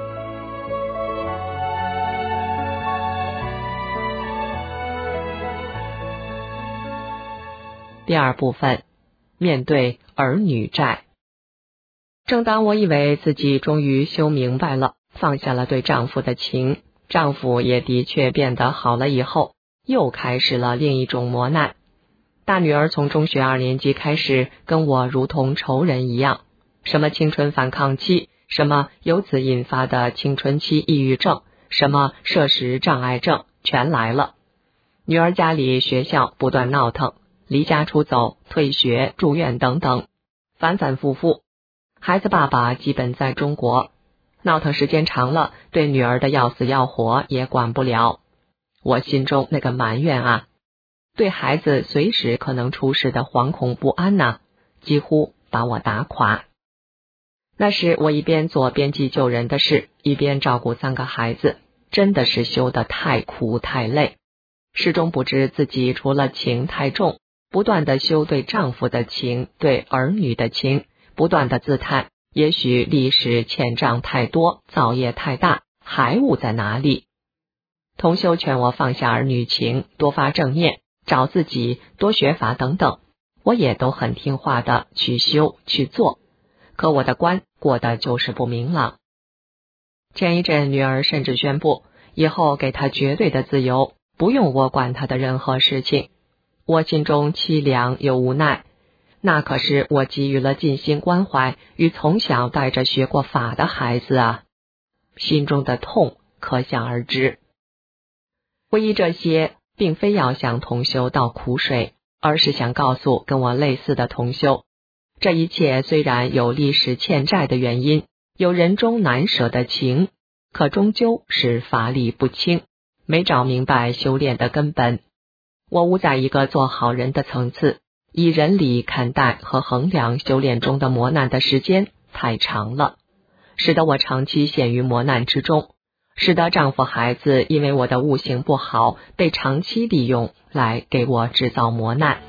第二部分，面对儿女债。正当我以为自己终于修明白了，放下了对丈夫的情，丈夫也的确变得好了以后，又开始了另一种磨难。大女儿从中学2年级开始跟我如同仇人一样，什么青春反抗期，什么由此引发的青春期抑郁症，什么摄食障碍症，全来了。女儿家里学校不断闹腾，离家出走，退学，住院等等，反反复复。孩子爸爸基本在中国，闹腾时间长了，对女儿的要死要活也管不了。我心中那个埋怨啊，对孩子随时可能出事的惶恐不安呐，几乎把我打垮。那时我一边做编辑救人的事，一边照顾3个孩子，真的是修得太苦太累，始终不知自己除了情太重，不断的修对丈夫的情，对儿女的情，不断的自叹也许历史欠账太多，造业太大，还误在哪里。同修劝我放下儿女情，多发正念，找自己，多学法等等，我也都很听话的去修去做，可我的关过得就是不明朗。前一阵女儿甚至宣布以后给她绝对的自由，不用我管她的任何事情，我心中凄凉又无奈，那可是我给予了尽心关怀与从小带着学过法的孩子啊，心中的痛可想而知。回忆这些，并非要向同修倒苦水，而是想告诉跟我类似的同修，这一切虽然有历史欠债的原因，有人中难舍的情，可终究是法力不清，没找明白修炼的根本。我无在一个做好人的层次，以人理看待和衡量修炼中的磨难的时间太长了，使得我长期陷于磨难之中，使得丈夫孩子因为我的悟性不好，被长期利用来给我制造磨难。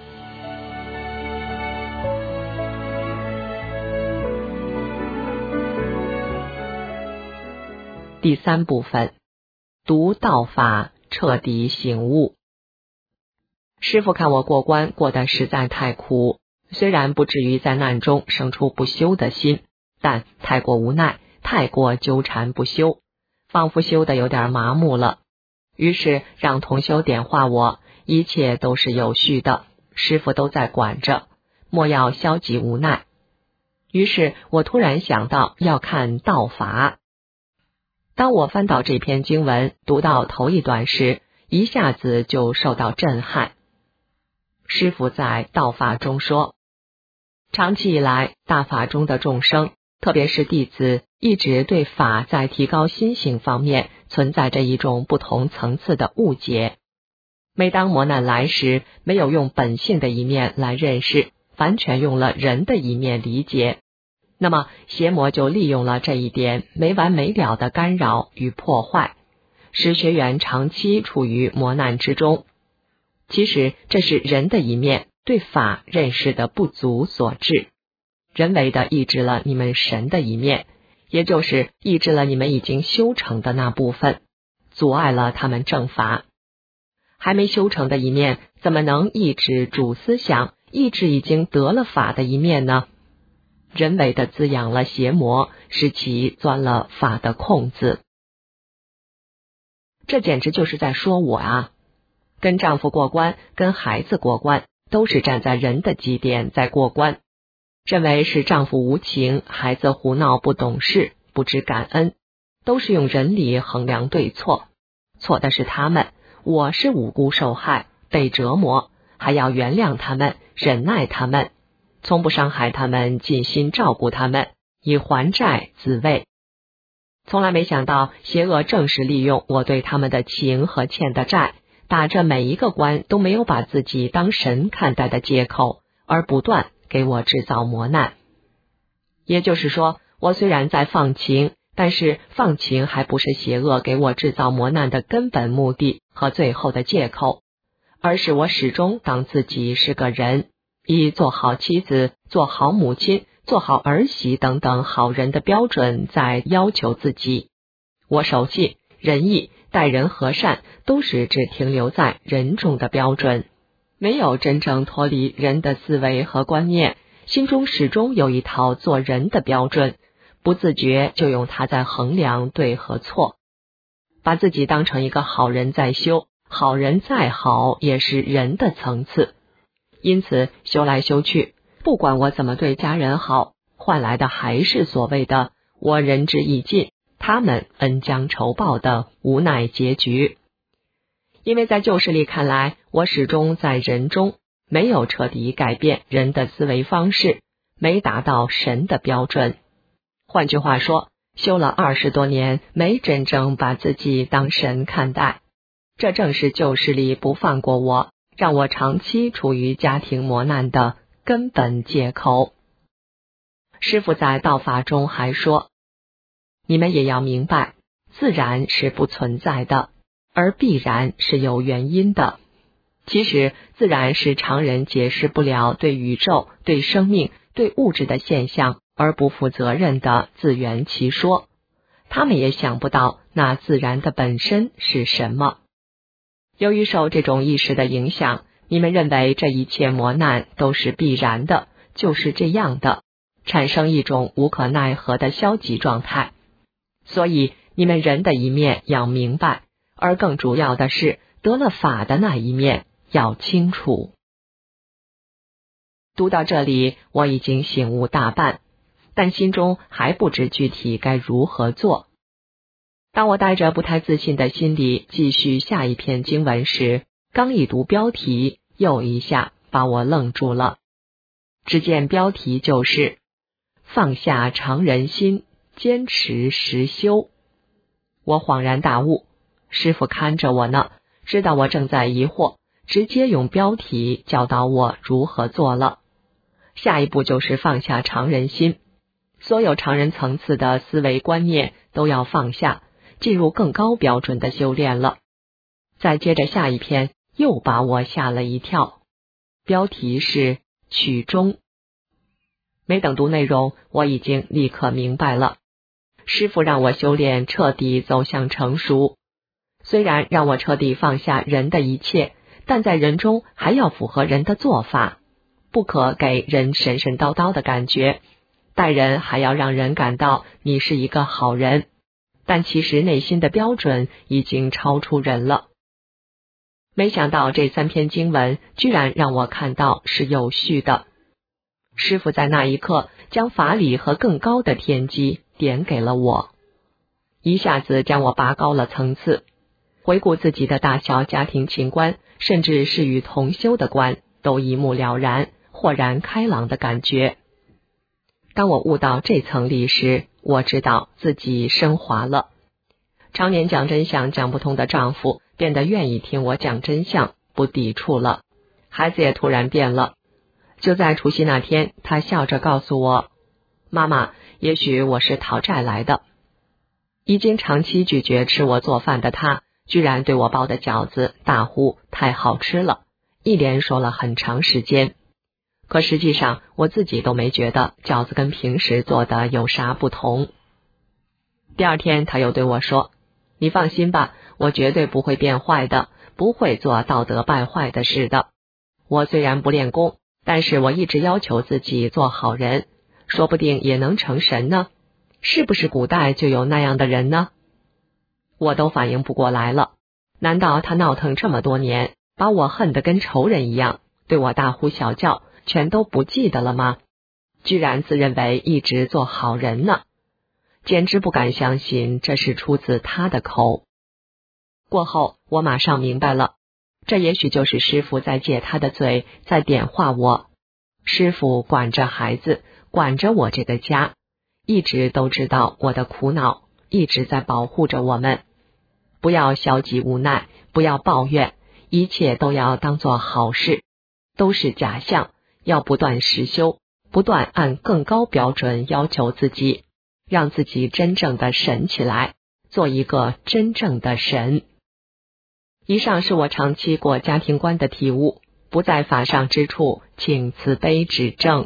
第3部分，读道法，彻底醒悟。师父看我过关过得实在太苦，虽然不至于在难中生出不修的心，但太过无奈，太过纠缠不休，仿佛修得有点麻木了。于是让同修点化我，一切都是有序的，师父都在管着，莫要消极无奈。于是我突然想到要看道法。当我翻到这篇经文，读到头一段时，一下子就受到震撼。师父在道法中说，长期以来大法中的众生，特别是弟子，一直对法在提高心性方面存在着一种不同层次的误解。每当磨难来时，没有用本性的一面来认识，完全用了人的一面理解，那么邪魔就利用了这一点，没完没了的干扰与破坏，使学员长期处于磨难之中。其实这是人的一面对法认识的不足所致，人为的抑制了你们神的一面，也就是抑制了你们已经修成的那部分，阻碍了他们正法。还没修成的一面，怎么能抑制主思想，抑制已经得了法的一面呢？ 人为的滋养了邪魔，使其钻了法的空子。这简直就是在说我啊！跟丈夫过关，跟孩子过关，都是站在人的基点在过关，认为是丈夫无情，孩子胡闹不懂事，不知感恩，都是用人理衡量对错。错的是他们，我是无辜受害，被折磨，还要原谅他们，忍耐他们，从不伤害他们，尽心照顾他们，以还债自慰。从来没想到邪恶正是利用我对他们的情和欠的债，打着每一个关都没有把自己当神看待的借口，而不断给我制造磨难。也就是说，我虽然在放情，但是放情还不是邪恶给我制造磨难的根本目的和最后的借口，而是我始终当自己是个人，以做好妻子、做好母亲、做好儿媳等等好人的标准在要求自己。我守信、仁义、待人和善，都是只停留在人中的标准，没有真正脱离人的思维和观念，心中始终有一套做人的标准，不自觉就用它在衡量对和错，把自己当成一个好人在修，好人再好也是人的层次。因此修来修去，不管我怎么对家人好，换来的还是所谓的我仁至义尽，他们恩将仇报的无奈结局。因为在旧事里看来，我始终在人中，没有彻底改变人的思维方式，没达到神的标准。换句话说，修了20多年，没真正把自己当神看待，这正是旧事里不放过我，让我长期处于家庭磨难的根本借口。师父在道法中还说，你们也要明白，自然是不存在的，而必然是有原因的。其实自然是常人解释不了对宇宙、对生命、对物质的现象而不负责任的自圆其说，他们也想不到那自然的本身是什么。由于受这种意识的影响，你们认为这一切磨难都是必然的，就是这样的，产生一种无可奈何的消极状态。所以你们人的一面要明白，而更主要的是得了法的那一面要清楚。读到这里，我已经醒悟大半，但心中还不知具体该如何做。当我带着不太自信的心理继续下一篇经文时，刚一读标题，又一下把我愣住了。只见标题就是放下常人心，坚持实修。我恍然大悟，师父看着我呢，知道我正在疑惑，直接用标题教导我如何做了。下一步就是放下常人心，所有常人层次的思维观念都要放下，进入更高标准的修炼了。再接着下一篇又把我吓了一跳，标题是曲终。没等读内容，我已经立刻明白了。师父让我修炼彻底走向成熟，虽然让我彻底放下人的一切，但在人中还要符合人的做法，不可给人神神叨叨的感觉，待人还要让人感到你是一个好人，但其实内心的标准已经超出人了。没想到这3篇经文居然让我看到是有序的。师父在那一刻将法理和更高的天机点给了我，一下子将我拔高了层次。回顾自己的大小家庭情观，甚至是与同修的观，都一目了然，豁然开朗的感觉。当我悟到这层理时，我知道自己升华了。常年讲真相讲不通的丈夫变得愿意听我讲真相，不抵触了。孩子也突然变了。就在除夕那天，他笑着告诉我，妈妈，也许我是讨债来的。已经长期拒绝吃我做饭的他，居然对我包的饺子大呼太好吃了，一连说了很长时间。可实际上我自己都没觉得饺子跟平时做的有啥不同。第二天他又对我说，你放心吧，我绝对不会变坏的，不会做道德败坏的事的。我虽然不练功，但是我一直要求自己做好人， 说不定也能成神呢。是不是古代就有那样的人呢？我都反应不过来了。难道他闹腾这么多年，把我恨得跟仇人一样，对我大呼小叫，全都不记得了吗？居然自认为一直做好人呢，简直不敢相信这是出自他的口。过后我马上明白了，这也许就是师父在借他的嘴在点化我。师父管着孩子，管着我这个家，一直都知道我的苦恼，一直在保护着我们。不要消极无奈，不要抱怨，一切都要当作好事，都是假象，要不断实修，不断按更高标准要求自己，让自己真正的神起来，做一个真正的神。以上是我长期过家庭观的体悟，不在法上之处，请慈悲指正。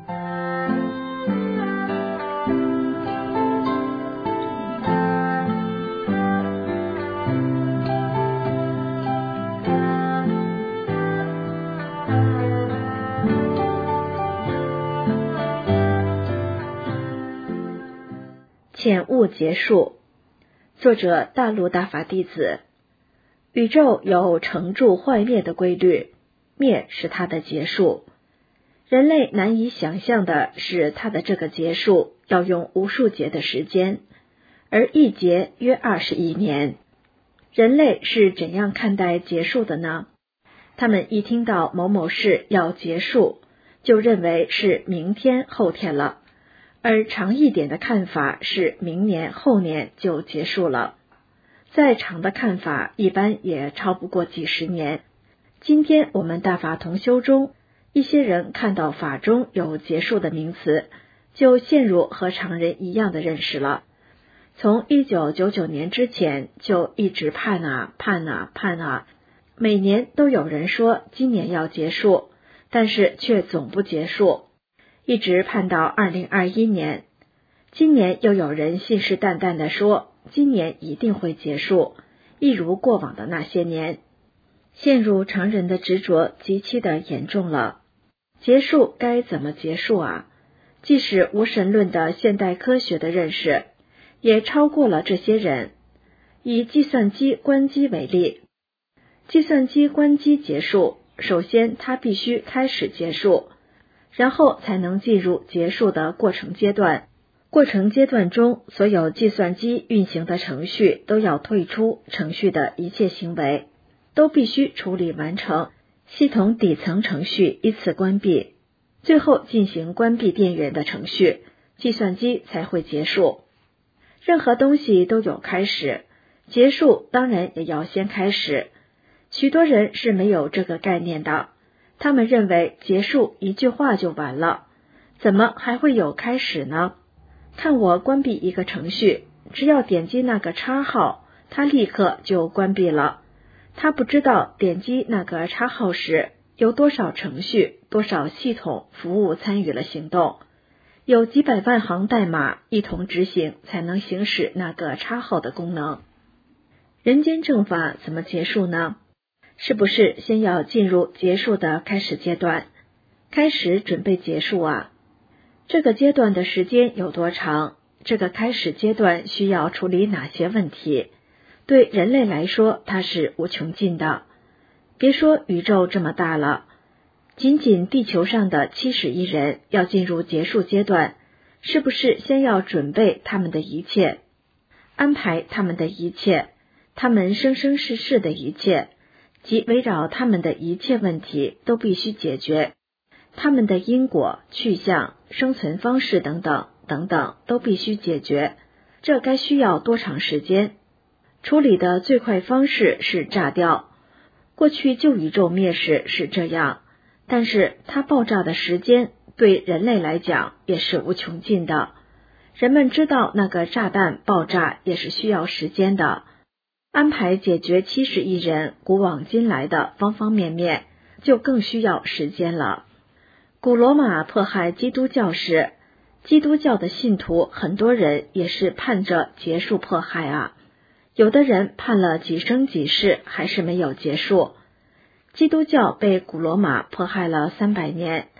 浅悟结束。作者大陆大法弟子。宇宙有成住坏灭的规律，灭是它的结束。人类难以想象的是，它的这个结束要用无数劫的时间，而一劫约20亿年。人类是怎样看待结束的呢？他们一听到某某事要结束，就认为是明天后天了，而长一点的看法是明年后年就结束了。再长的看法一般也超不过几十年。今天我们大法同修中，一些人看到法中有结束的名词，就陷入和常人一样的认识了。从1999年之前就一直盼啊，每年都有人说今年要结束，但是却总不结束，一直盼到2021年。今年又有人信誓旦旦地说今年一定会结束，一如过往的那些年。陷入常人的执着极其的严重了。结束该怎么结束啊？即使无神论的现代科学的认识，也超过了这些人。以计算机关机为例，计算机关机结束，首先它必须开始结束，然后才能进入结束的过程阶段。过程阶段中，所有计算机运行的程序都要退出，程序的一切行为都必须处理完成，系统底层程序依次关闭，最后进行关闭电源的程序，计算机才会结束。任何东西都有开始，结束当然也要先开始。许多人是没有这个概念的，他们认为结束一句话就完了，怎么还会有开始呢？看我关闭一个程序，只要点击那个叉号，它立刻就关闭了。他不知道点击那个叉号时，有多少程序、多少系统服务参与了行动，有几百万行代码一同执行，才能行使那个叉号的功能。人间正法怎么结束呢？是不是先要进入结束的开始阶段，开始准备结束啊？这个阶段的时间有多长？这个开始阶段需要处理哪些问题？对人类来说，它是无穷尽的。别说宇宙这么大了，仅仅地球上的70亿人要进入结束阶段，是不是先要准备他们的一切，安排他们的一切，他们生生世世的一切，及围绕他们的一切问题都必须解决，他们的因果、去向、生存方式等等等等都必须解决。这该需要多长时间？处理的最快方式是炸掉。过去旧宇宙灭世是这样，但是它爆炸的时间对人类来讲也是无穷尽的。人们知道那个炸弹爆炸也是需要时间的，安排解决70亿人古往今来的方方面面，就更需要时间了。古罗马迫害基督教时，基督教的信徒很多人也是盼着结束迫害啊。有的人盼了几生几世还是没有结束。基督教被古罗马迫害了300年，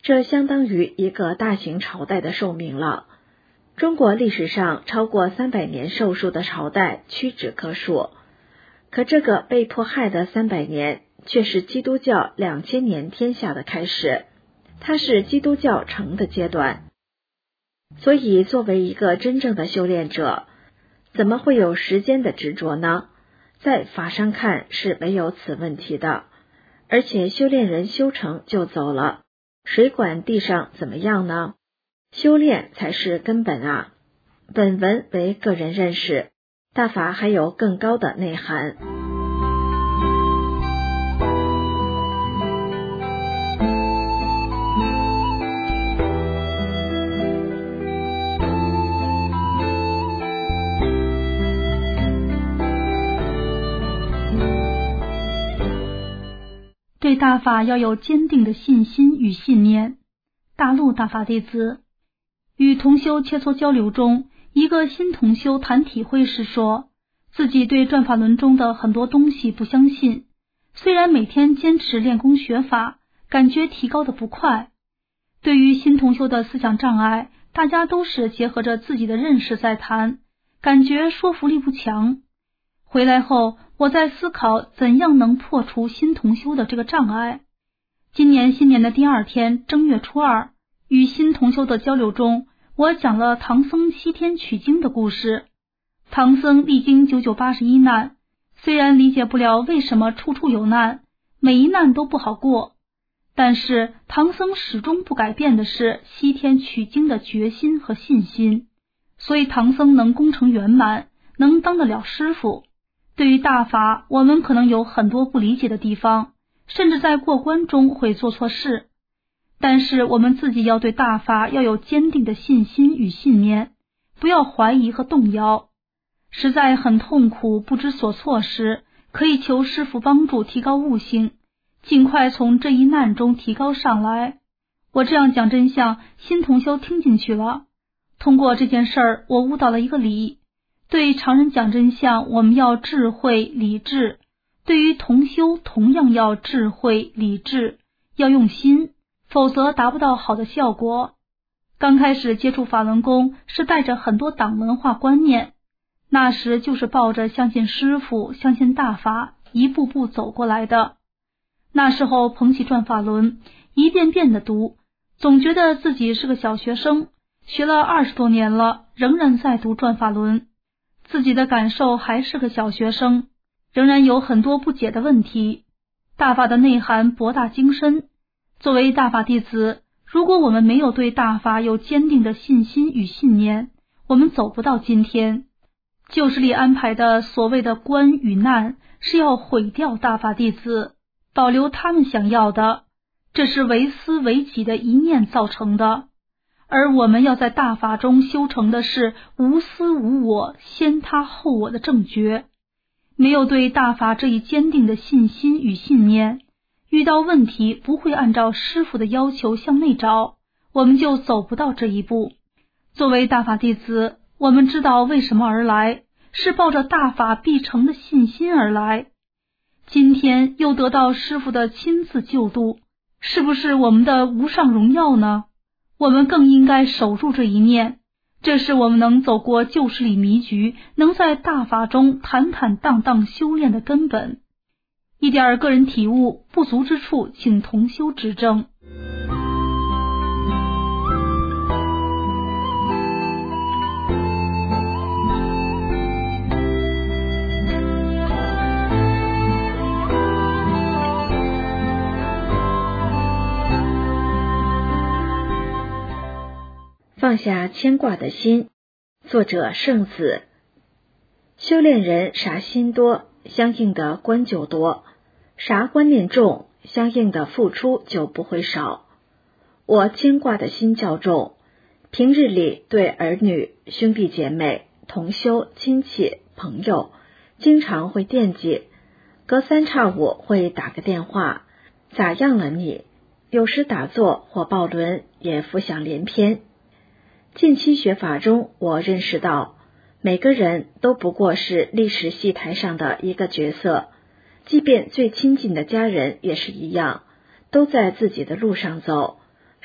这相当于一个大型朝代的寿命了。中国历史上超过300年寿数的朝代屈指可数，可这个被迫害的300年却是基督教2000年天下的开始，它是基督教成的阶段。所以作为一个真正的修炼者，怎么会有时间的执着呢？在法上看是没有此问题的，而且修炼人修成就走了，谁管地上怎么样呢？修炼才是根本啊！本文为个人认识，大法还有更高的内涵。 对大法要有坚定的信心与信念。大陆大法弟子与同修切磋交流中，一个新同修谈体会时说，自己对转法轮中的很多东西不相信，虽然每天坚持练功学法，感觉提高的不快。对于新同修的思想障碍，大家都是结合着自己的认识在谈，感觉说服力不强。回来后，我在思考怎样能破除新同修的这个障碍。今年新年的第2天正月初2，与新同修的交流中，我讲了唐僧西天取经的故事。唐僧历经981难，虽然理解不了为什么处处有难，每一难都不好过，但是唐僧始终不改变的是西天取经的决心和信心，所以唐僧能功成圆满，能当得了师傅。对于大法，我们可能有很多不理解的地方，甚至在过关中会做错事，但是我们自己要对大法要有坚定的信心与信念，不要怀疑和动摇。实在很痛苦不知所措时，可以求师父帮助提高悟性，尽快从这一难中提高上来。我这样讲真相，新同修听进去了。通过这件事儿，我悟到了一个理。对常人讲真相，我们要智慧理智，对于同修同样要智慧理智，要用心，否则达不到好的效果。刚开始接触法轮功是带着很多党文化观念，那时就是抱着相信师父相信大法一步步走过来的。那时候捧起转法轮，一遍遍的读，总觉得自己是个小学生，学了20多年了，仍然在读转法轮，自己的感受还是个小学生，仍然有很多不解的问题。大法的内涵博大精深，作为大法弟子，如果我们没有对大法有坚定的信心与信念，我们走不到今天。旧时里安排的所谓的关与难，是要毁掉大法弟子，保留他们想要的，这是为私为己的一念造成的。而我们要在大法中修成的是无私无我，先他后我的正觉。没有对大法这一坚定的信心与信念，遇到问题不会按照师父的要求向内找，我们就走不到这一步。作为大法弟子，我们知道为什么而来，是抱着大法必成的信心而来。今天又得到师父的亲自救度，是不是我们的无上荣耀呢？我们更应该守住这一念，这是我们能走过旧时里迷局，能在大法中坦坦荡荡修炼的根本。一点个人体悟不足之处，请同修指正。 放下牵挂的心，作者圣子。修炼人啥心多，相应的观就多；啥观念重，相应的付出就不会少。我牵挂的心较重，平日里对儿女、兄弟姐妹、同修、亲戚、朋友，经常会惦记，隔三差五会打个电话，咋样了你？有时打坐或抱轮也浮想联翩。近期学法中，我认识到每个人都不过是历史戏台上的一个角色，即便最亲近的家人也是一样，都在自己的路上走，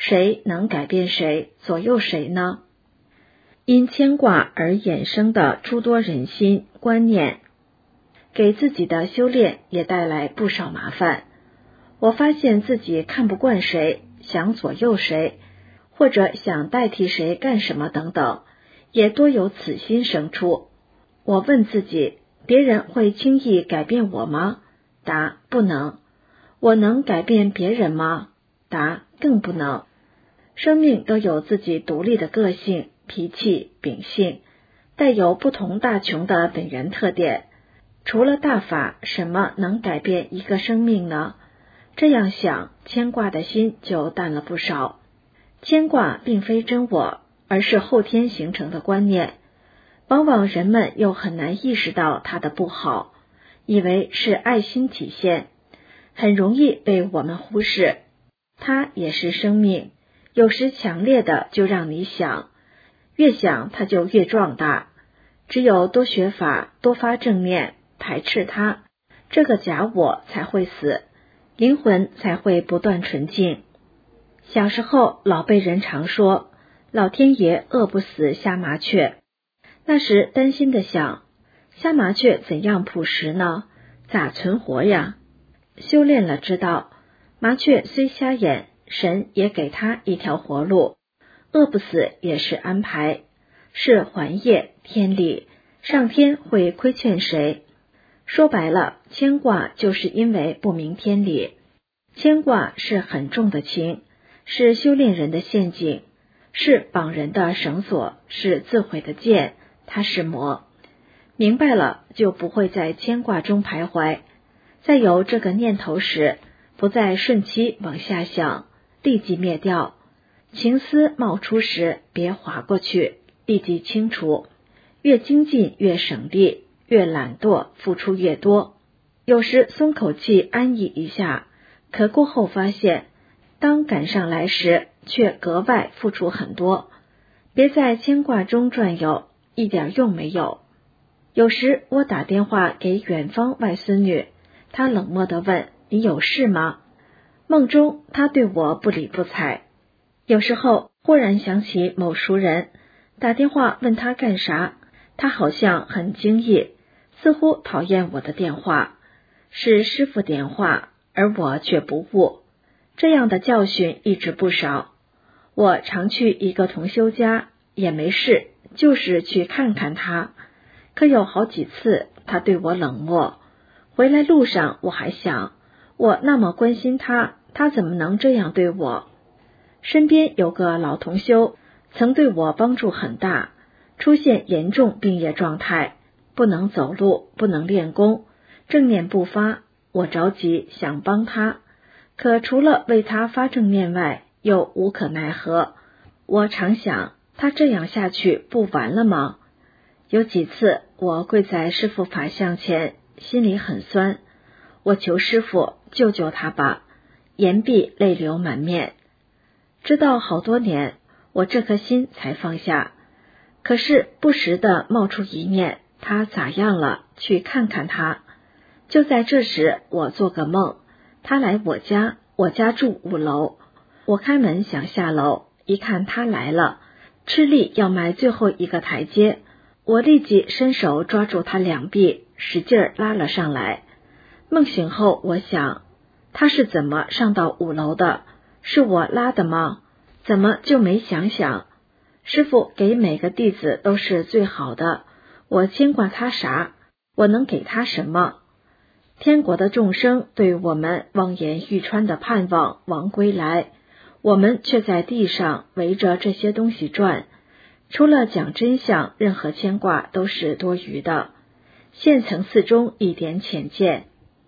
谁能改变谁，左右谁呢？因牵挂而衍生的诸多人心观念，给自己的修炼也带来不少麻烦。我发现自己看不惯谁，想左右谁，或者想代替谁干什么等等，也多有此心生出。我问自己，别人会轻易改变我吗？答：不能。我能改变别人吗？答：更不能。生命都有自己独立的个性、脾气、秉性，带有不同大穷的本源特点。除了大法，什么能改变一个生命呢？这样想，牵挂的心就淡了不少。牵挂并非真我，而是后天形成的观念。往往人们又很难意识到它的不好，以为是爱心体现，很容易被我们忽视。它也是生命，有时强烈的就让你想，越想它就越壮大。只有多学法，多发正念，排斥它，这个假我才会死，灵魂才会不断纯净。小时候老被人常说，老天爷饿不死瞎麻雀。那时担心的想，瞎麻雀怎样捕食呢？咋存活呀？修炼了知道，麻雀虽瞎眼，神也给它一条活路，饿不死也是安排，是还业天理，上天会亏欠谁？说白了，牵挂就是因为不明天理。牵挂是很重的情，是修炼人的陷阱，是绑人的绳索，是自毁的剑，它是魔。明白了，就不会在牵挂中徘徊。在有这个念头时，不再顺其往下想，立即灭掉。情思冒出时，别划过去，立即清除。越精进越省力，越懒惰付出越多。有时松口气安逸一下，可过后发现，当赶上来时，却格外付出很多。别在牵挂中转悠，一点用没有。有时我打电话给远方外孙女，她冷漠地问：你有事吗？梦中她对我不理不睬。有时候忽然想起某熟人，打电话问他干啥，他好像很惊异，似乎讨厌我的电话，是师父点话，而我却不悟。这样的教训一直不少。我常去一个同修家，也没事，就是去看看他。可有好几次他对我冷漠，回来路上我还想，我那么关心他，他怎么能这样对我？身边有个老同修，曾对我帮助很大，出现严重病业状态，不能走路，不能练功，正念不发。我着急想帮他，可除了为他发正念外，又无可奈何。我常想，他这样下去不完了吗？有几次我跪在师父法像前，心里很酸，我求师父救救他吧，言毕泪流满面。直到好多年，我这颗心才放下。可是不时地冒出一念，他咋样了？去看看他。就在这时，我做个梦，他来我家，我家住5楼。我开门想下楼，一看他来了，吃力要迈最后一个台阶，我立即伸手抓住他两臂，使劲拉了上来。梦醒后，我想，他是怎么上到5楼的？是我拉的吗？怎么就没想想？师父给每个弟子都是最好的，我牵挂他啥？我能给他什么？天国的众生对我们望眼欲穿的盼望王归来，我们却在地上围着这些东西转，除了讲真相，任何牵挂都是多余的。现层次中一点浅见。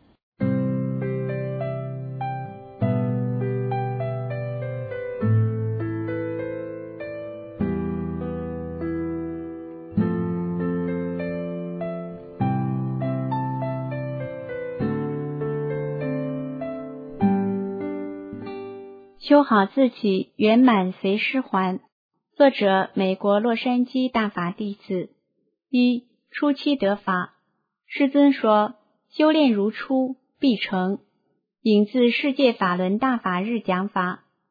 修好自己，圆满随师还。作者：美国洛杉矶大法弟子。1. 初期得法。师尊说，修炼如初，必成。引自世界法轮大法日讲法。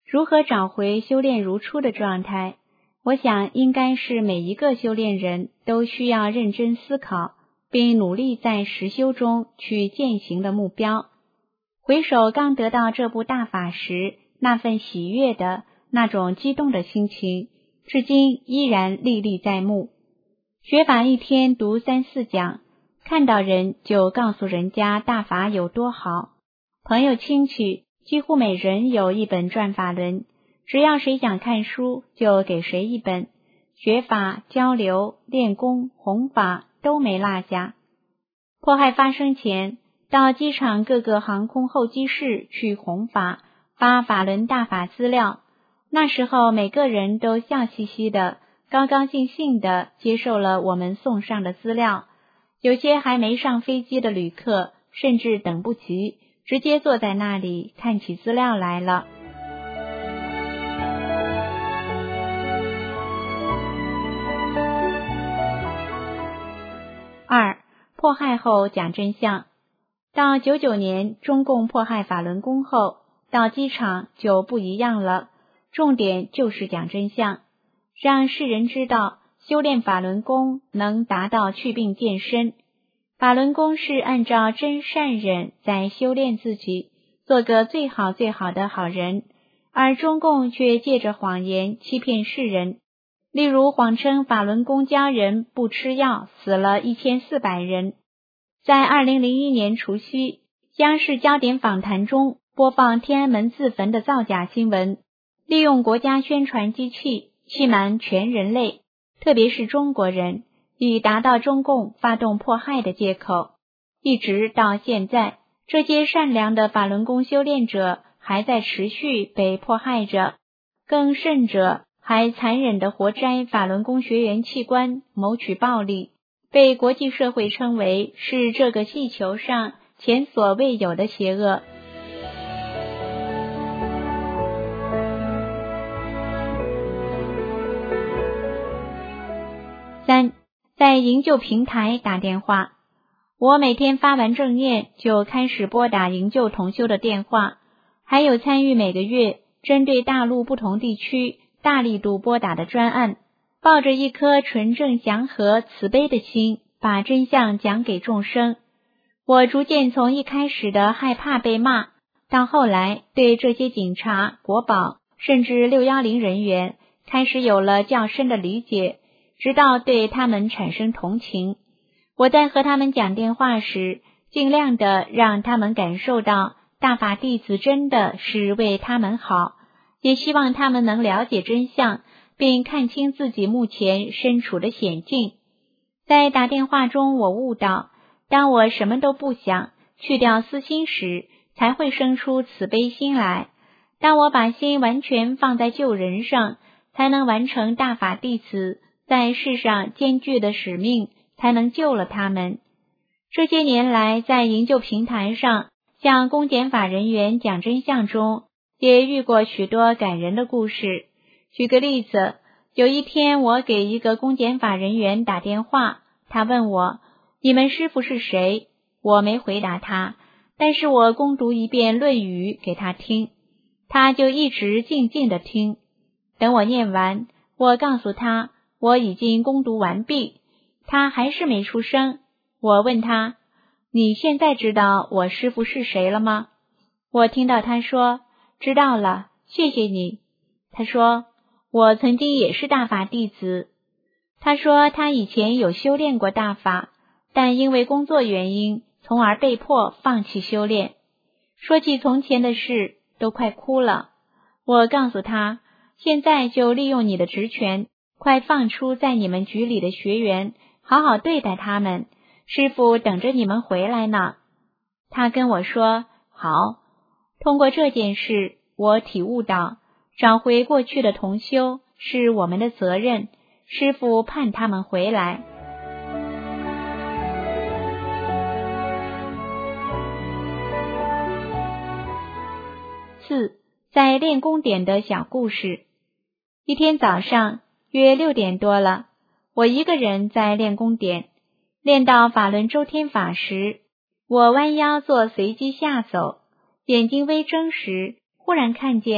如何找回修炼如初的状态，我想应该是每一个修炼人都需要认真思考，并努力在实修中去践行的目标。回首刚得到这部大法时，那份喜悦的、那种激动的心情，至今依然历历在目。学法一天读3、4讲，看到人就告诉人家大法有多好。朋友亲戚几乎每人有一本转法轮，只要谁想看书就给谁一本，学法、交流、练功、弘法都没落下。迫害发生前，到机场各个航空候机室去弘法，发法轮大法资料。那时候每个人都笑嘻嘻的，高高兴兴的接受了我们送上的资料。有些还没上飞机的旅客甚至等不及，直接坐在那里看起资料来了。2. 迫害后讲真相。到99年中共迫害法轮功后，到机场就不一样了，重点就是讲真相，让世人知道修炼法轮功能达到祛病健身。法轮功是按照真善忍在修炼自己，做个最好最好的好人，而中共却借着谎言欺骗世人。例如谎称法轮功教人不吃药死了1400人。在2001年除夕，央视焦点访谈中播放天安门自焚的造假新闻，利用国家宣传机器欺瞒全人类，特别是中国人，以达到中共发动迫害的借口。一直到现在，这些善良的法轮功修炼者还在持续被迫害着，更甚者还残忍地活摘法轮功学员器官，谋取暴利，被国际社会称为是这个地球上前所未有的邪恶。3. 在营救平台打电话。我每天发完正念就开始拨打营救同修的电话，还有参与每个月针对大陆不同地区大力度拨打的专案，抱着一颗纯正祥和慈悲的心，把真相讲给众生。我逐渐从一开始的害怕被骂，到后来对这些警察、国保甚至610人员开始有了较深的理解，直到对他们产生同情。我在和他们讲电话时，尽量的让他们感受到大法弟子真的是为他们好，也希望他们能了解真相，并看清自己目前身处的险境。在打电话中，我悟到，当我什么都不想，去掉私心时，才会生出慈悲心来。当我把心完全放在救人上，才能完成大法弟子在世上艰巨的使命，才能救了他们。这些年来，在营救平台上向公检法人员讲真相中，也遇过许多感人的故事。举个例子，有一天我给一个公检法人员打电话，他问我，你们师父是谁？我没回答他，但是我攻读一遍《论语》给他听，他就一直静静地听。等我念完，我告诉他我已经攻读完毕，他还是没出声。我问他，你现在知道我师父是谁了吗？我听到他说，知道了，谢谢你。他说，我曾经也是大法弟子。他说他以前有修炼过大法，但因为工作原因，从而被迫放弃修炼。说起从前的事，都快哭了。我告诉他，现在就利用你的职权，快放出在你们局里的学员，好好对待他们，师父等着你们回来呢。他跟我说，好。通过这件事，我体悟到，找回过去的同修是我们的责任，师父盼他们回来。4. 在练功点的小故事。一天早上约6点多了，我一个人在练功点，练到法轮周天法时，我弯腰做随机下走，眼睛微睁时，忽然看见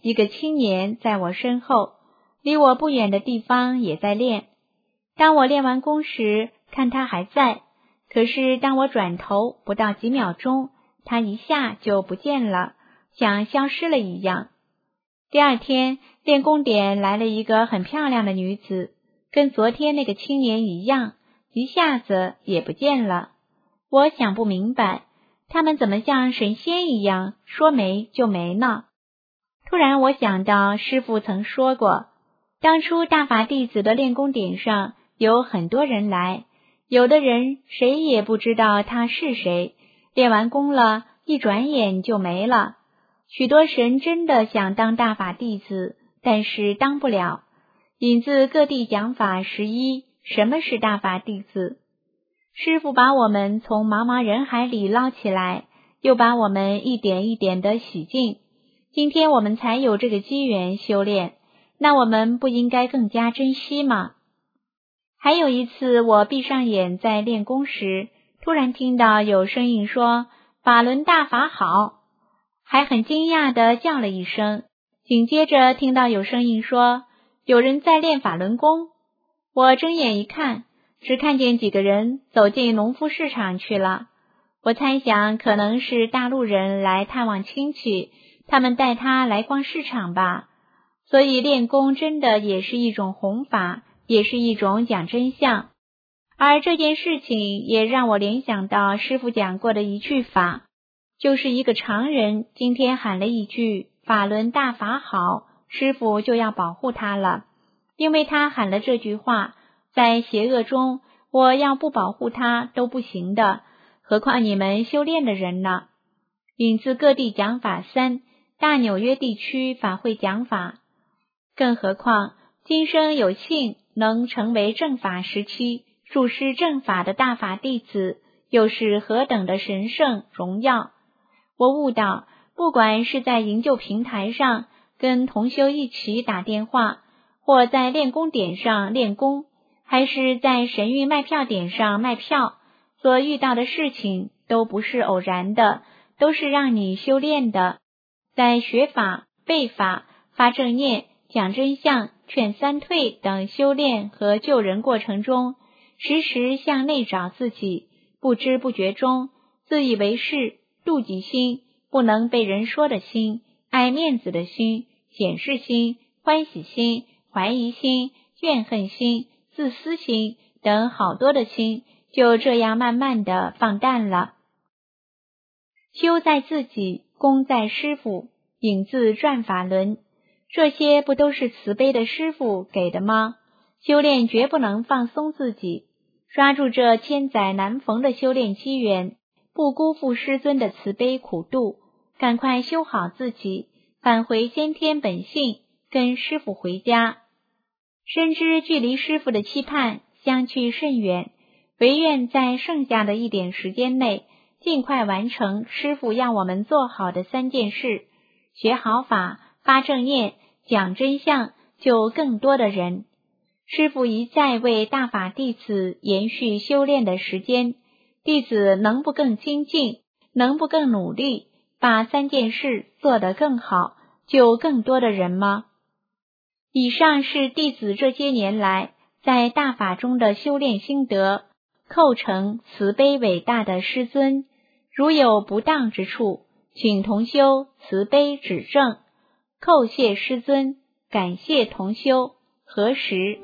一个青年在我身后，离我不远的地方也在练。当我练完功时，看他还在，可是当我转头不到几秒钟，他一下就不见了，像消失了一样。第二天，练功点来了一个很漂亮的女子，跟昨天那个青年一样，一下子也不见了。我想不明白，他们怎么像神仙一样，说没就没呢？突然我想到师父曾说过，当初大法弟子的练功点上有很多人来，有的人谁也不知道他是谁，练完功了，一转眼就没了。许多神真的想当大法弟子，但是当不了。引自各地讲法11，什么是大法弟子？师父把我们从茫茫人海里捞起来，又把我们一点一点地洗净。今天我们才有这个机缘修炼，那我们不应该更加珍惜吗？还有一次，我闭上眼在练功时，突然听到有声音说法轮大法好，还很惊讶地叫了一声，紧接着听到有声音说有人在练法轮功。我睁眼一看，只看见几个人走进农夫市场去了。我猜想可能是大陆人来探望亲戚，他们带他来逛市场吧。所以练功真的也是一种弘法，也是一种讲真相。而这件事情也让我联想到师父讲过的一句法，就是一个常人今天喊了一句法轮大法好，师父就要保护他了。因为他喊了这句话，在邪恶中我要不保护他都不行的，何况你们修炼的人呢？引自各地讲法3，大纽约地区法会讲法。更何况今生有幸能成为正法时期注释正法的大法弟子，又是何等的神圣荣耀。我悟到，不管是在营救平台上跟同修一起打电话，或在练功点上练功，还是在神韵卖票点上卖票，所遇到的事情都不是偶然的，都是让你修炼的。在学法、背法、发正念、讲真相、劝三退等修炼和救人过程中，时时向内找自己，不知不觉中自以为是、妒忌心、不能被人说的心、爱面子的心、显示心、欢喜心、怀疑心、怨恨心、自私心等好多的心，就这样慢慢的放淡了。修在自己，功在师父，引自转法轮，这些不都是慈悲的师父给的吗？修炼绝不能放松自己，抓住这千载难逢的修炼机缘，不辜负师尊的慈悲苦度，赶快修好自己，返回先天本性，跟师父回家。深知距离师父的期盼相去甚远，唯愿在剩下的一点时间内，尽快完成师父要我们做好的3件事：学好法、发正念、讲真相，救更多的人。师父一再为大法弟子延续修炼的时间，弟子能不更精进，能不更努力，把3件事做得更好，救更多的人吗？以上是弟子这些年来在大法中的修炼心得，叩承慈悲伟大的师尊，如有不当之处，请同修慈悲指正。叩谢师尊，感谢同修，何时？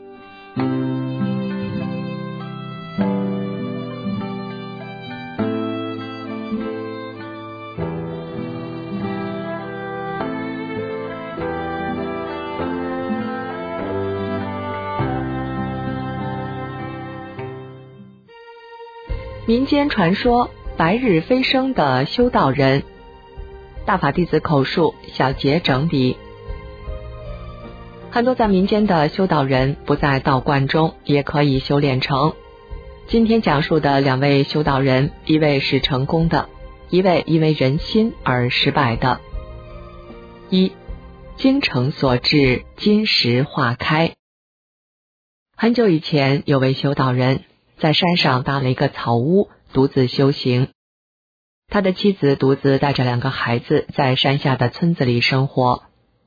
民间传说白日飞升的修道人，大法弟子口述小节整理。很多在民间的修道人不在道观中也可以修炼成。今天讲述的2位修道人，一位是成功的，一位因为人心而失败的。1. 精诚所至，金石化开。很久以前，有位修道人在山上搭了一个草屋，独自修行。他的妻子独自带着2个孩子在山下的村子里生活。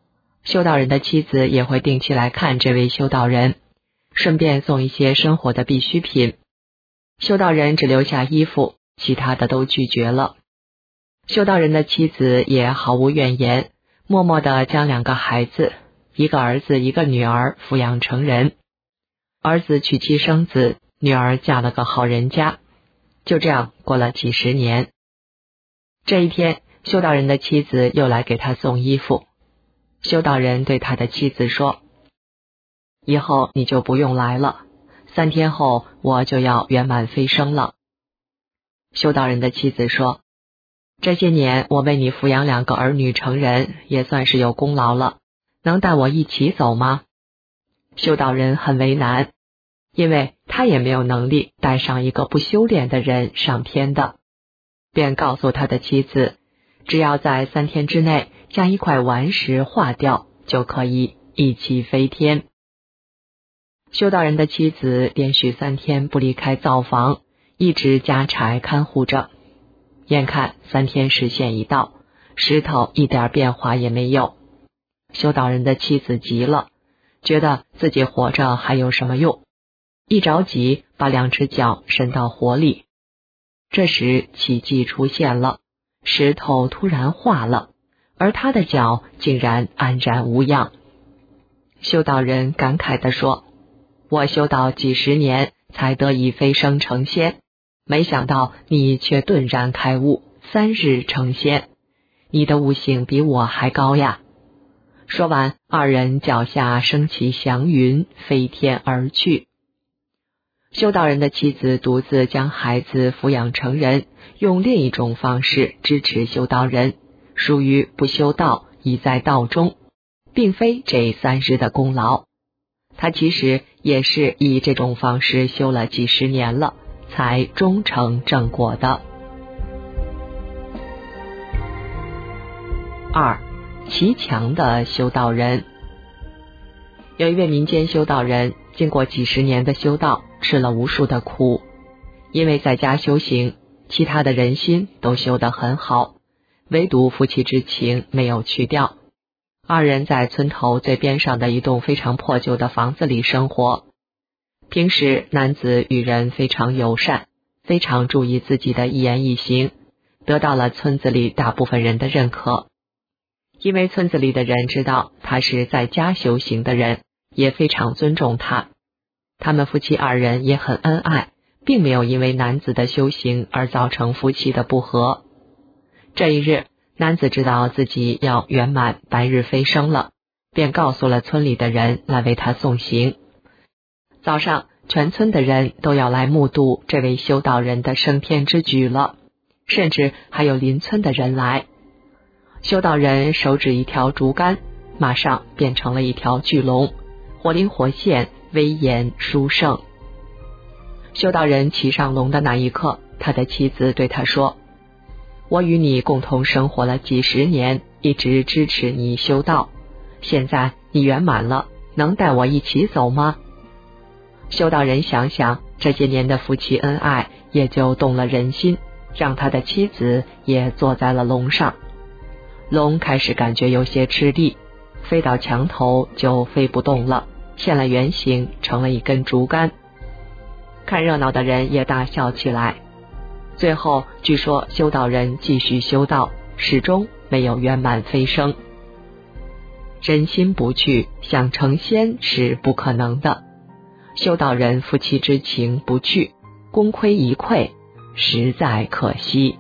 修道人的妻子也会定期来看这位修道人，顺便送一些生活的必需品。修道人只留下衣服，其他的都拒绝了。修道人的妻子也毫无怨言，默默地将2个孩子，一个儿子一个女儿抚养成人。儿子娶妻生子，女儿嫁了个好人家，就这样过了几十年。这一天，修道人的妻子又来给他送衣服。修道人对他的妻子说：以后你就不用来了，3天后我就要圆满飞升了。修道人的妻子说：这些年我为你抚养2个儿女成人，也算是有功劳了，能带我一起走吗？修道人很为难，因为他也没有能力带上一个不修炼的人上天的，便告诉他的妻子，只要在3天之内将一块顽石化掉，就可以一起飞天。修道人的妻子连续3天不离开灶房，一直加柴看护着。眼看3天时限一到，石头一点变化也没有。修道人的妻子急了，觉得自己活着还有什么用，一着急把2只脚伸到火里。这时奇迹出现了，石头突然化了，而他的脚竟然安然无恙。修道人感慨地说：我修道几十年才得以飞升成仙，没想到你却顿然开悟，3日成仙，你的悟性比我还高呀。说完，2人脚下升起祥云，飞天而去。修道人的妻子独自将孩子抚养成人，用另一种方式支持修道人，属于不修道已在道中，并非这3日的功劳。他其实也是以这种方式修了几十年了，才终成正果的。2. 骑墙的修道人。有一位民间修道人，经过几十年的修道，吃了无数的苦。因为在家修行，其他的人心都修得很好，唯独夫妻之情没有去掉。2人在村头最边上的一栋非常破旧的房子里生活。平时男子与人非常友善，非常注意自己的一言一行，得到了村子里大部分人的认可。因为村子里的人知道他是在家修行的人，也非常尊重他。他们夫妻2人也很恩爱，并没有因为男子的修行而造成夫妻的不和。这一日，男子知道自己要圆满白日飞升了，便告诉了村里的人来为他送行。早上，全村的人都要来目睹这位修道人的升天之举了，甚至还有邻村的人来。修道人手指一条竹竿，马上变成了一条巨龙，活灵活现，威严殊胜。修道人骑上龙的那一刻，他的妻子对他说：我与你共同生活了几十年，一直支持你修道，现在你圆满了，能带我一起走吗？修道人想想这些年的夫妻恩爱，也就动了人心，让他的妻子也坐在了龙上。龙开始感觉有些吃力，飞到墙头就飞不动了，现了原形，成了一根竹竿。看热闹的人也大笑起来。最后据说修道人继续修道，始终没有圆满飞升。人心不去，想成仙是不可能的。修道人夫妻之情不去，功亏一篑，实在可惜。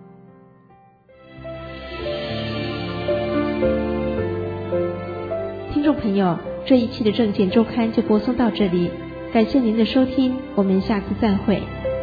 听众朋友，这一期的正见周刊就播送到这里，感谢您的收听，我们下次再会。